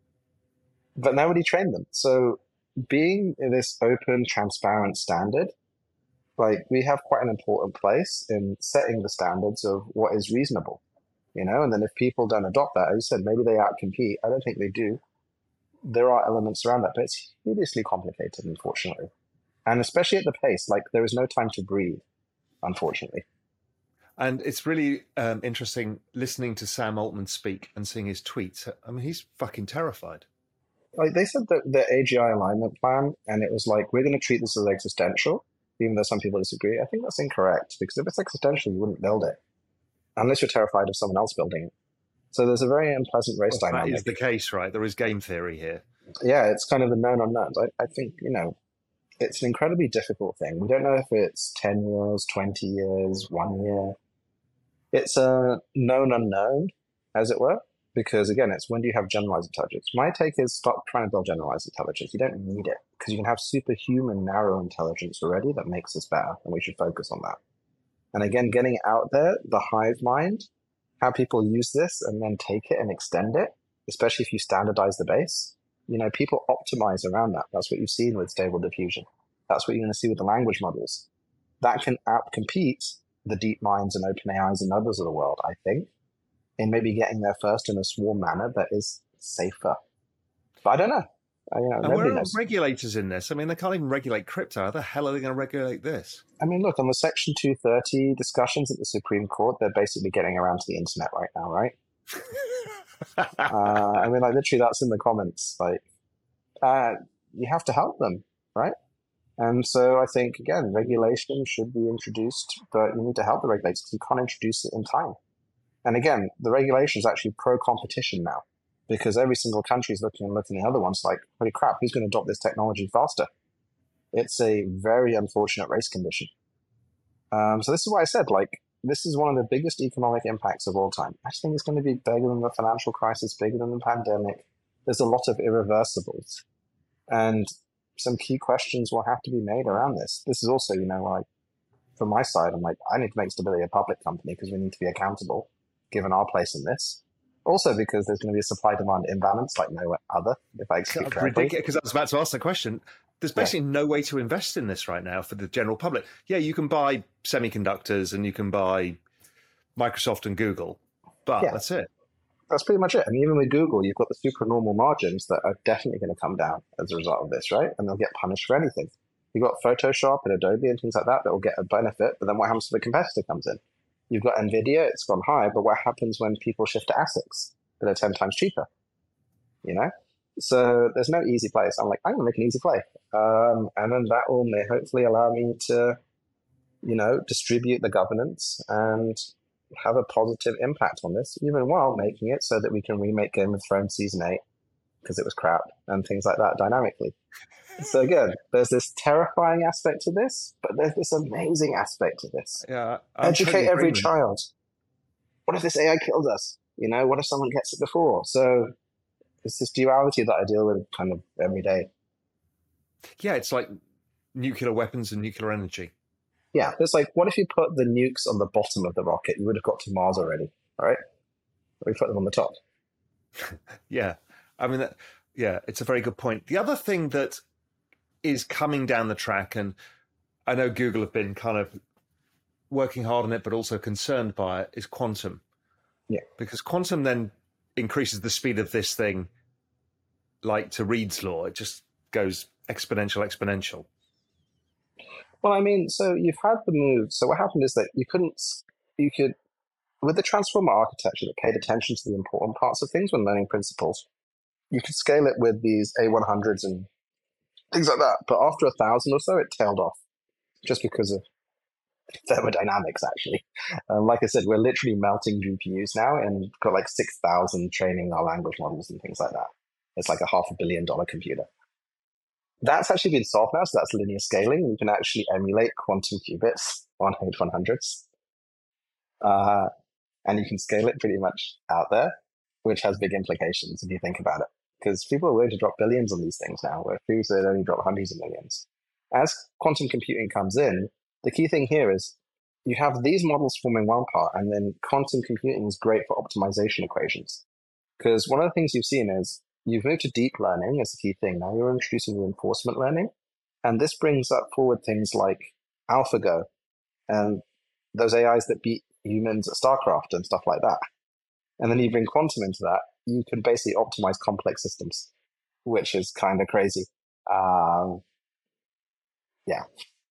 But nobody trained them. So being in this open, transparent standard, like, we have quite an important place in setting the standards of what is reasonable, you know? And then if people don't adopt that, as you said, maybe they outcompete. I don't think they do. There are elements around that, but it's hideously complicated, unfortunately. And especially at the pace, like, there is no time to breathe, unfortunately. And it's really um, interesting listening to Sam Altman speak and seeing his tweets. I mean, he's fucking terrified. Like, they said that the A G I alignment plan, and it was like, we're going to treat this as existential, even though some people disagree. I think that's incorrect, because if it's existential, you wouldn't build it, unless you're terrified of someone else building it. So there's a very unpleasant race Well, that dynamic. is the case, right? There is game theory here. Yeah, it's kind of the known unknowns. I, I think, you know, it's an incredibly difficult thing. We don't know if it's ten years, twenty years, one year. It's a known unknown, as it were, because again, it's when do you have generalized intelligence? My take is stop trying to build generalized intelligence. You don't need it, because you can have superhuman narrow intelligence already that makes us better, and we should focus on that. And again, getting it out there, the hive mind, how people use this and then take it and extend it, especially if you standardize the base. You know, people optimize around that. That's what you've seen with Stable Diffusion. That's what you're going to see with the language models. That can out-compete the DeepMinds and OpenAIs and others of the world, I think, in maybe getting there first in a swarm manner that is safer. But I don't know. I, you know and where are knows. regulators in this? I mean, they can't even regulate crypto. How the hell are they going to regulate this? I mean, look, on the Section two thirty discussions at the Supreme Court, they're basically getting around to the internet right now, right? uh, I mean, like, literally, that's in the comments. Like, uh, you have to help them, right? And so I think, again, regulation should be introduced, but you need to help the regulators because you can't introduce it in time. And again, the regulation is actually pro-competition now because every single country is looking and looking at the other ones like, holy crap, who's going to adopt this technology faster? It's a very unfortunate race condition. Um, so this is why I said, like, this is one of the biggest economic impacts of all time. I just think it's going to be bigger than the financial crisis, bigger than the pandemic. There's a lot of irreversibles. And some key questions will have to be made around this. This is also, you know, like, from my side, I'm like, I need to make Stability a public company because we need to be accountable, given our place in this. Also because there's going to be a supply-demand imbalance like no other, if I explain correctly. Because I was about to ask the question. There's basically yeah. no way to invest in this right now for the general public. Yeah, you can buy semiconductors and you can buy Microsoft and Google, but yeah. that's it. That's pretty much it. I mean, even with Google, you've got the supernormal margins that are definitely going to come down as a result of this, right? And they'll get punished for anything. You've got Photoshop and Adobe and things like that that will get a benefit, but then what happens if a competitor comes in? You've got NVIDIA, it's gone high, but what happens when people shift to ASICs that are ten times cheaper? You know? So there's no easy place. I'm like, I'm going to make an easy play. Um, and then that will may hopefully allow me to, you know, distribute the governance and have a positive impact on this, even while making it so that we can remake Game of Thrones Season eight because it was crap and things like that dynamically. So again, there's this terrifying aspect to this, but there's this amazing aspect to this. Yeah, I'm Educate totally every agreeing. child. What if this A I kills us? You know, what if someone gets it before? So it's this duality that I deal with kind of every day. Yeah, it's like nuclear weapons and nuclear energy. Yeah, it's like, what if you put the nukes on the bottom of the rocket? You would have got to Mars already, right? We put them on the top. Yeah, I mean, that, yeah, it's a very good point. The other thing that is coming down the track, and I know Google have been kind of working hard on it, but also concerned by it, is quantum. Yeah. Because quantum then increases the speed of this thing, like to Reed's law. It just goes exponential, exponential. Well, I mean, so you've had the move. So what happened is that you couldn't, you could, with the transformer architecture that paid attention to the important parts of things when learning principles, you could scale it with these A one hundreds and things like that. But after a thousand or so, it tailed off just because of thermodynamics, actually. Um, like I said, we're literally melting G P Us now and got like six thousand training our language models and things like that. It's like a half a billion dollar computer. That's actually been solved now, so that's linear scaling. You can actually emulate quantum qubits on H one hundreds. Uh, and you can scale it pretty much out there, which has big implications if you think about it. Because people are willing to drop billions on these things now, where previously they'd only drop hundreds of millions. As quantum computing comes in, the key thing here is you have these models forming one part, and then quantum computing is great for optimization equations. Because one of the things you've seen is you've moved to deep learning as the key thing. Now you're introducing reinforcement learning. And this brings up forward things like AlphaGo and those A Is that beat humans at StarCraft and stuff like that. And then you bring quantum into that, you can basically optimize complex systems, which is kind of crazy. Um, yeah.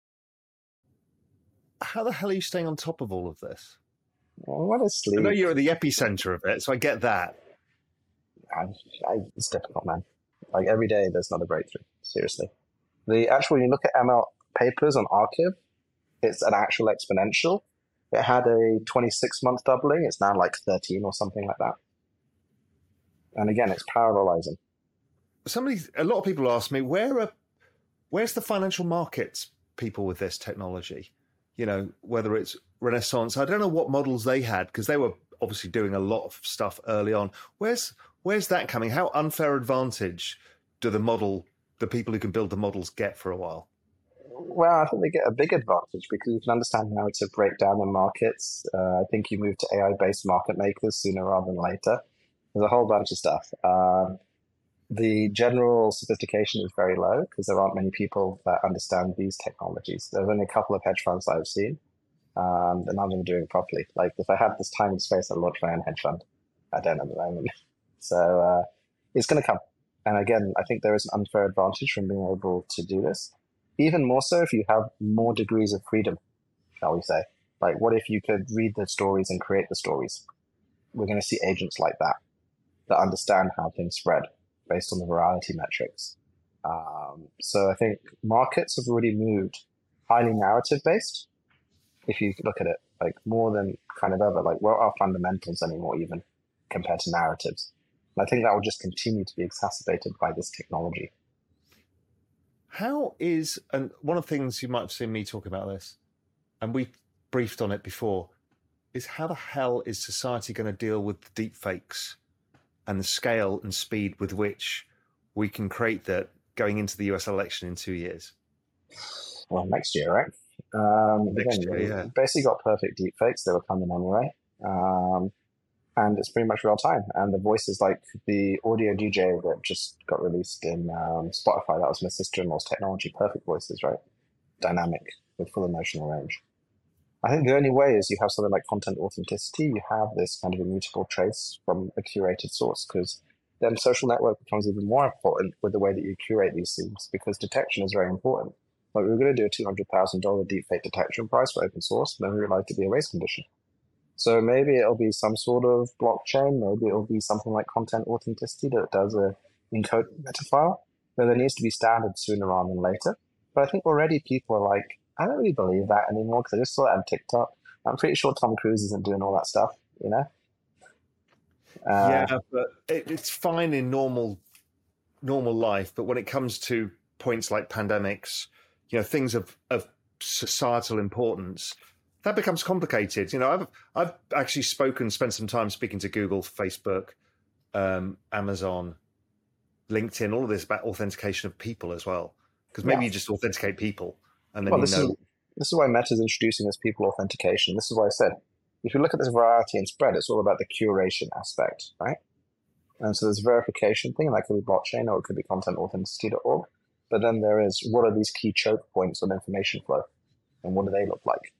How the hell are you staying on top of all of this? Well, what is sleep? I know you're at the epicenter of it, so I get that. I, I, it's difficult, man. Like every day, there's not a breakthrough. Seriously, the actual when you look at M L papers on Archive, it's an actual exponential. It had a twenty-six month doubling. It's now like thirteen or something like that. And again, it's parallelizing. Somebody, a lot of people ask me, where are, where's the financial markets people with this technology? You know, whether it's Renaissance, I don't know what models they had because they were obviously doing a lot of stuff early on. Where's where's that coming? How unfair advantage do the model, the people who can build the models get for a while? Well, I think they get a big advantage because you can understand how to break down the markets. Uh, I think you move to A I-based market makers sooner rather than later. There's a whole bunch of stuff. Um, the general sophistication is very low because there aren't many people that understand these technologies. There's only a couple of hedge funds that I've seen, um, and none of them are doing it properly. Like if I had this time and space, I'd launch my own hedge fund. I don't at the moment. So uh, it's going to come. And again, I think there is an unfair advantage from being able to do this. Even more so if you have more degrees of freedom, shall we say. Like, what if you could read the stories and create the stories? We're going to see agents like that, that understand how things spread based on the virality metrics. Um, so I think markets have already moved highly narrative-based, if you look at it, like more than kind of ever. Like, what are fundamentals anymore even compared to narratives? And I think that will just continue to be exacerbated by this technology. How is, and one of the things you might have seen me talk about this, and we briefed on it before, is how the hell is society going to deal with the deep fakes and the scale and speed with which we can create that going into the U S election in two years? Well, next year, right? Um, next again, year, yeah. Basically got perfect deep fakes. They were coming anyway. Um, and it's pretty much real time. And the voices, like the audio D J that just got released in um, Spotify, that was my sister-in-law's technology, perfect voices, right? Dynamic with full emotional range. I think the only way is you have something like content authenticity. You have this kind of immutable trace from a curated source, because then social network becomes even more important with the way that you curate these things, because detection is very important. Like, we were going to do a two hundred thousand dollars deepfake detection price for open source, and then we realized it'd be a race condition. So maybe it'll be some sort of blockchain, maybe it'll be something like content authenticity that does a encode metafile, but there needs to be standards sooner rather than later. But I think already people are like, I don't really believe that anymore because I just saw it on TikTok. I'm pretty sure Tom Cruise isn't doing all that stuff, you know? Uh, yeah, but it, it's fine in normal normal life, but when it comes to points like pandemics, you know, things of, of societal importance, that becomes complicated. You know, I've I've actually spoken, spent some time speaking to Google, Facebook, um, Amazon, LinkedIn, all of this about authentication of people as well. Because maybe yeah. you just authenticate people, and then well, you this know. Is, this is why Meta is introducing this people authentication. This is why I said, if you look at this variety and spread, it's all about the curation aspect, right? And so there's a verification thing, and that could be blockchain or it could be content authenticity dot org. But then there is, what are these key choke points on information flow, and what do they look like?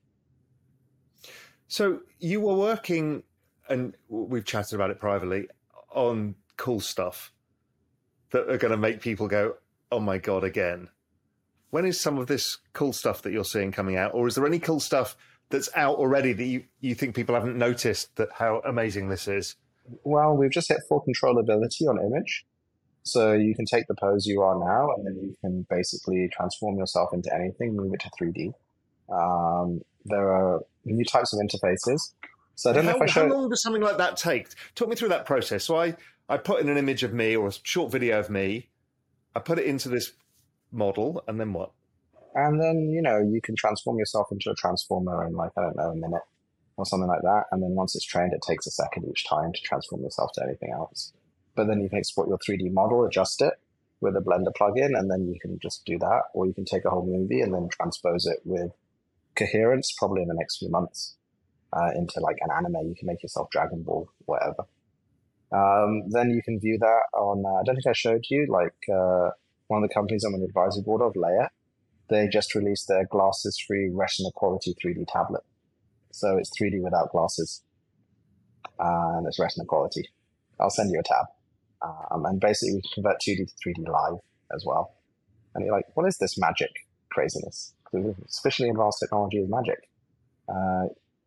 So you were working, and we've chatted about it privately, on cool stuff that are going to make people go, oh my God, again. When is some of this cool stuff that you're seeing coming out? Or is there any cool stuff that's out already that you, you think people haven't noticed that how amazing this is? Well, we've just hit full controllability on image. So you can take the pose you are now, and then you can basically transform yourself into anything, move it to three D. Um, there are new types of interfaces. So I don't how, know if I show. How long does something like that take? Talk me through that process. So I, I put in an image of me or a short video of me. I put it into this model, and then what? And then, you know, you can transform yourself into a transformer in, like, I don't know, a minute or something like that. And then once it's trained, it takes a second each time to transform yourself to anything else. But then you can export your three D model, adjust it with a Blender plugin, and then you can just do that. Or you can take a whole movie and then transpose it with coherence, probably in the next few months, uh, into like an anime. You can make yourself Dragon Ball, whatever. Um, then you can view that on, uh, I don't think I showed you, like uh, one of the companies I'm on the advisory board of, Leia. They just released their glasses-free Retina quality three D tablet. So it's three D without glasses, uh, and it's Retina quality. I'll send you a tab. Um, and basically we can convert two D to three D live as well. And you're like, what is this magic craziness? Especially advanced technology is magic. Uh,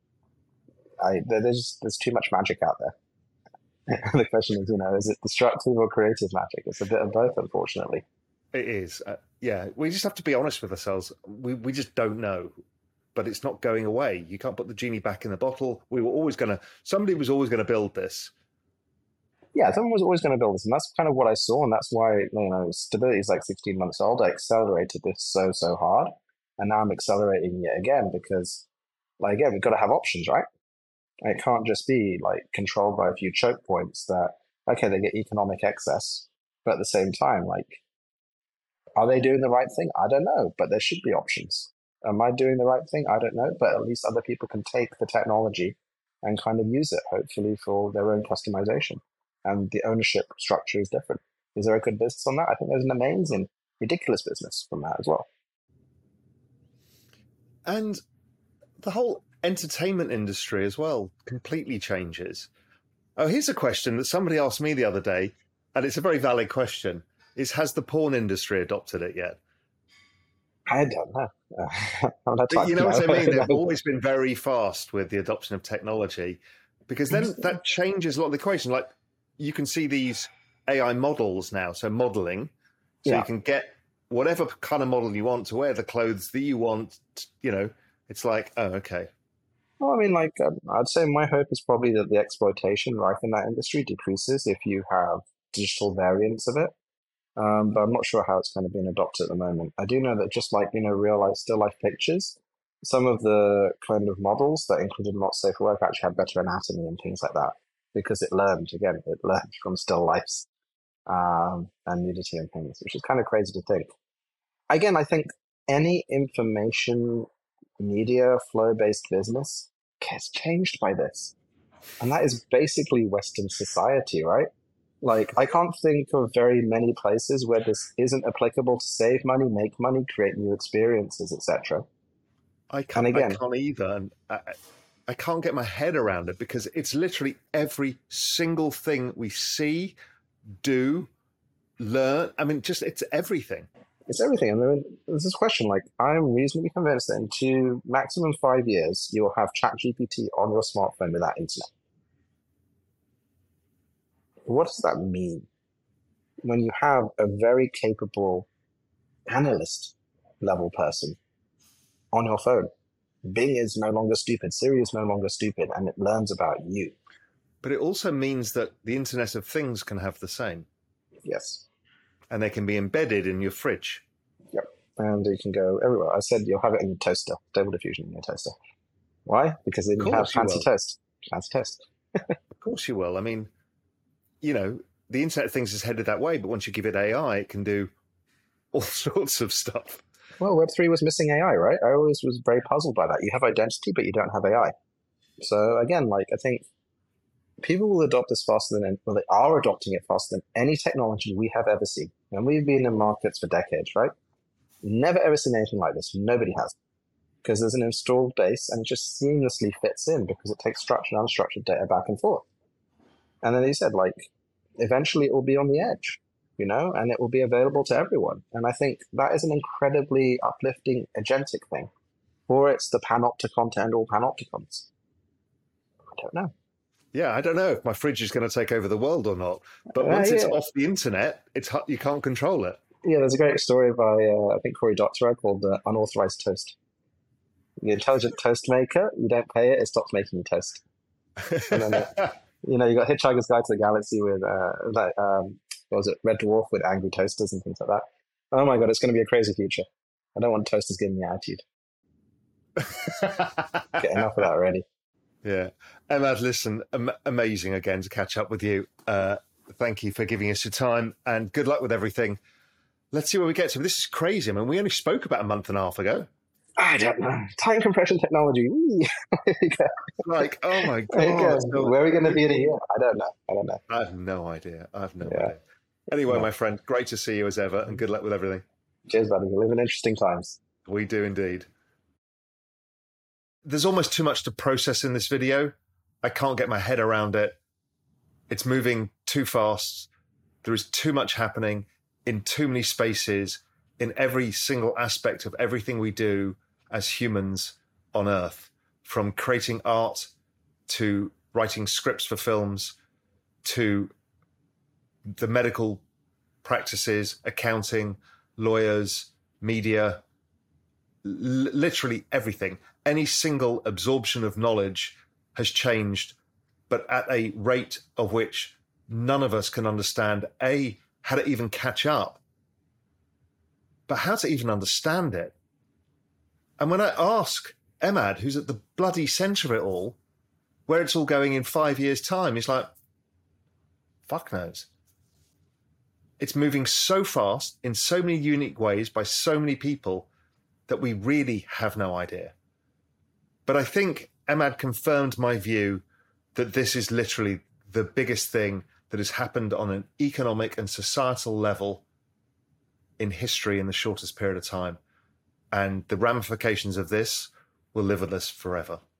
I, there's there's too much magic out there. The question is, you know, is it destructive or creative magic? It's a bit of both, unfortunately. It is. Uh, yeah, we just have to be honest with ourselves. We we just don't know. But it's not going away. You can't put the genie back in the bottle. We were always going to, somebody was always going to build this. Yeah, someone was always going to build this. And that's kind of what I saw. And that's why, you know, stability is like sixteen months old. I accelerated this so, so hard. And now I'm accelerating it again because, like, again, we've got to have options, right? And it can't just be, like, controlled by a few choke points that, okay, they get economic excess. But at the same time, like, Are they doing the right thing? I don't know, but there should be options. Am I doing the right thing? I don't know, but at least other people can take the technology and kind of use it, hopefully for their own customization. And the ownership structure is different. Is there a good business on that? I think there's an amazing, ridiculous business from that as well. And the whole entertainment industry as well completely changes. Oh, here's a question that somebody asked me the other day, and it's a very valid question, is has the porn industry adopted it yet? I don't know. I'm not You know what I mean? They've know. always been very fast with the adoption of technology, because then that changes a lot of the equation. Like, you can see these A I models now, so modeling, so Yeah. you can get whatever kind of model you want to wear the clothes that you want. You know, it's like, oh, okay. Well, I mean, like, um, I'd say my hope is probably that the exploitation rife in that industry decreases if you have digital variants of it. Um, but I'm not sure how it's kind of being adopted at the moment. I do know that just like, you know, real life, still life pictures, some of the kind of models that included not safe for work actually had better anatomy and things like that, because it learned, again, it learned from still lifes um, and nudity and things, which is kind of crazy to think. Again, I think any information media flow-based business gets changed by this. And that is basically Western society, right? Like, I can't think of very many places where this isn't applicable to save money, make money, create new experiences, et cetera. I can't, And again- I can't either. And I, I can't get my head around it, because it's literally every single thing we see, do, learn. I mean, just it's everything. It's everything. And then there's this question, like, I'm reasonably convinced that in two, maximum five years, you'll have ChatGPT on your smartphone without internet. What does that mean? When you have a very capable analyst level person on your phone, Bing is no longer stupid, Siri is no longer stupid, and it learns about you. But it also means that the Internet of Things can have the same, Yes. and they can be embedded in your fridge. Yep. And you can go everywhere. I said you'll have it in your toaster, Stable Diffusion in your toaster. Why? Because then Of you have course you fancy will. toast. Fancy toast. Of course you will. I mean, you know, the Internet of Things is headed that way, but once you give it A I, it can do all sorts of stuff. Well, Web three was missing A I, right? I always was very puzzled by that. You have identity, but you don't have A I. So again, like, I think people will adopt this faster than, well, they are adopting it faster than any technology we have ever seen. And we've been in markets for decades, right? Never ever seen anything like this. Nobody has. Because there's an installed base and it just seamlessly fits in because it takes structured and unstructured data back and forth. And then he said, like, eventually it will be on the edge, you know, and it will be available to everyone. And I think that is an incredibly uplifting agentic thing. Or it's the panopticon to end all panopticons. I don't know. Yeah, I don't know if my fridge is going to take over the world or not. But Uh, once it's yeah. off the internet, it's hu- you can't control it. Yeah, there's a great story by, uh, I think, Cory Doctorow called uh, Unauthorized Toast. The intelligent toast maker, you don't pay it, it stops making you toast. And then, uh, you know, you got Hitchhiker's Guide to the Galaxy with, uh, like, um, what was it, Red Dwarf with angry toasters and things like that. Oh my God, it's going to be a crazy future. I don't want toasters giving me attitude. Get enough of that already. Yeah. Emad, listen, am- amazing again to catch up with you. Uh, thank you for giving us your time and good luck with everything. Let's see where we get to. This is crazy. I mean, we only spoke about a month and a half ago. I don't know. Time compression technology. Whee! There you go. Like, oh my There you go. God. So- Where are we going to be in a year? I don't know. I don't know. I have no idea. I have no Yeah. idea. Anyway, Yeah. my friend, great to see you as ever and good luck with everything. Cheers, buddy. We live in interesting times. We do indeed. There's almost too much to process in this video. I can't get my head around it. It's moving too fast. There is too much happening in too many spaces, in every single aspect of everything we do as humans on Earth, from creating art to writing scripts for films to the medical practices, accounting, lawyers, media, l- literally everything. Any single absorption of knowledge has changed, but at a rate of which none of us can understand, A, how to even catch up, but how to even understand it. And when I ask Emad, who's at the bloody centre of it all, where it's all going in five years' time, he's like, fuck knows. It's moving so fast in so many unique ways by so many people that we really have no idea. But I think Emad confirmed my view that this is literally the biggest thing that has happened on an economic and societal level in history in the shortest period of time. And the ramifications of this will live with us forever.